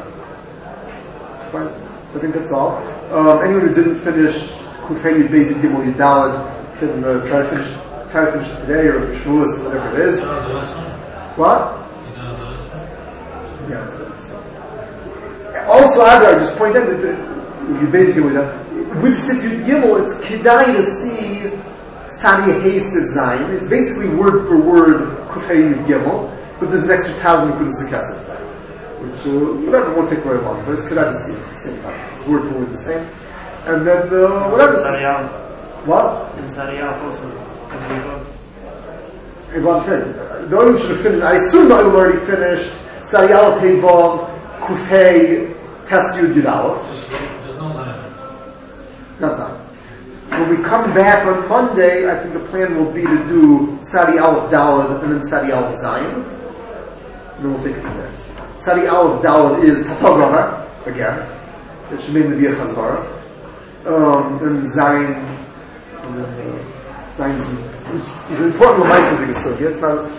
So I think that's all. Um, anyone who didn't finish Kufay Yud Beis Yud Gimel Yud Daled can uh, try to finish, try to finish it today or Shavuos, whatever it is. What? Yeah, that's it. So. Also, Adar, just point out that Yud Beis Yud Gimel Yud Daled, with Sif Yud Gimel, it's Kedai to see Sadi Hasiv Zayin. It's basically word for word Kufay Yud Gimel, but there's an extra thousand Kudas Kesef, which uh, whatever won't take very long, but it's Kedai to see at the same time. It's word for word the same. And then, uh, whatever. What? And Sariyah also. Well, I'm saying, the Olim should have finished, I assume the Olim already finished, Sariyah Peivav, Kufei, Tesyud Yudalov. That's not. When we come back on Monday, I think the plan will be to do Sadi Aleph Daled and then Sadi Aleph Zayin. And then we'll take it from there. Sadi Aleph Daled is Tatog Ramar, again. It should mainly be a Chazvara. Um, and Zayin, and then uh, Zayin is an important Lamaisa thing, so it's not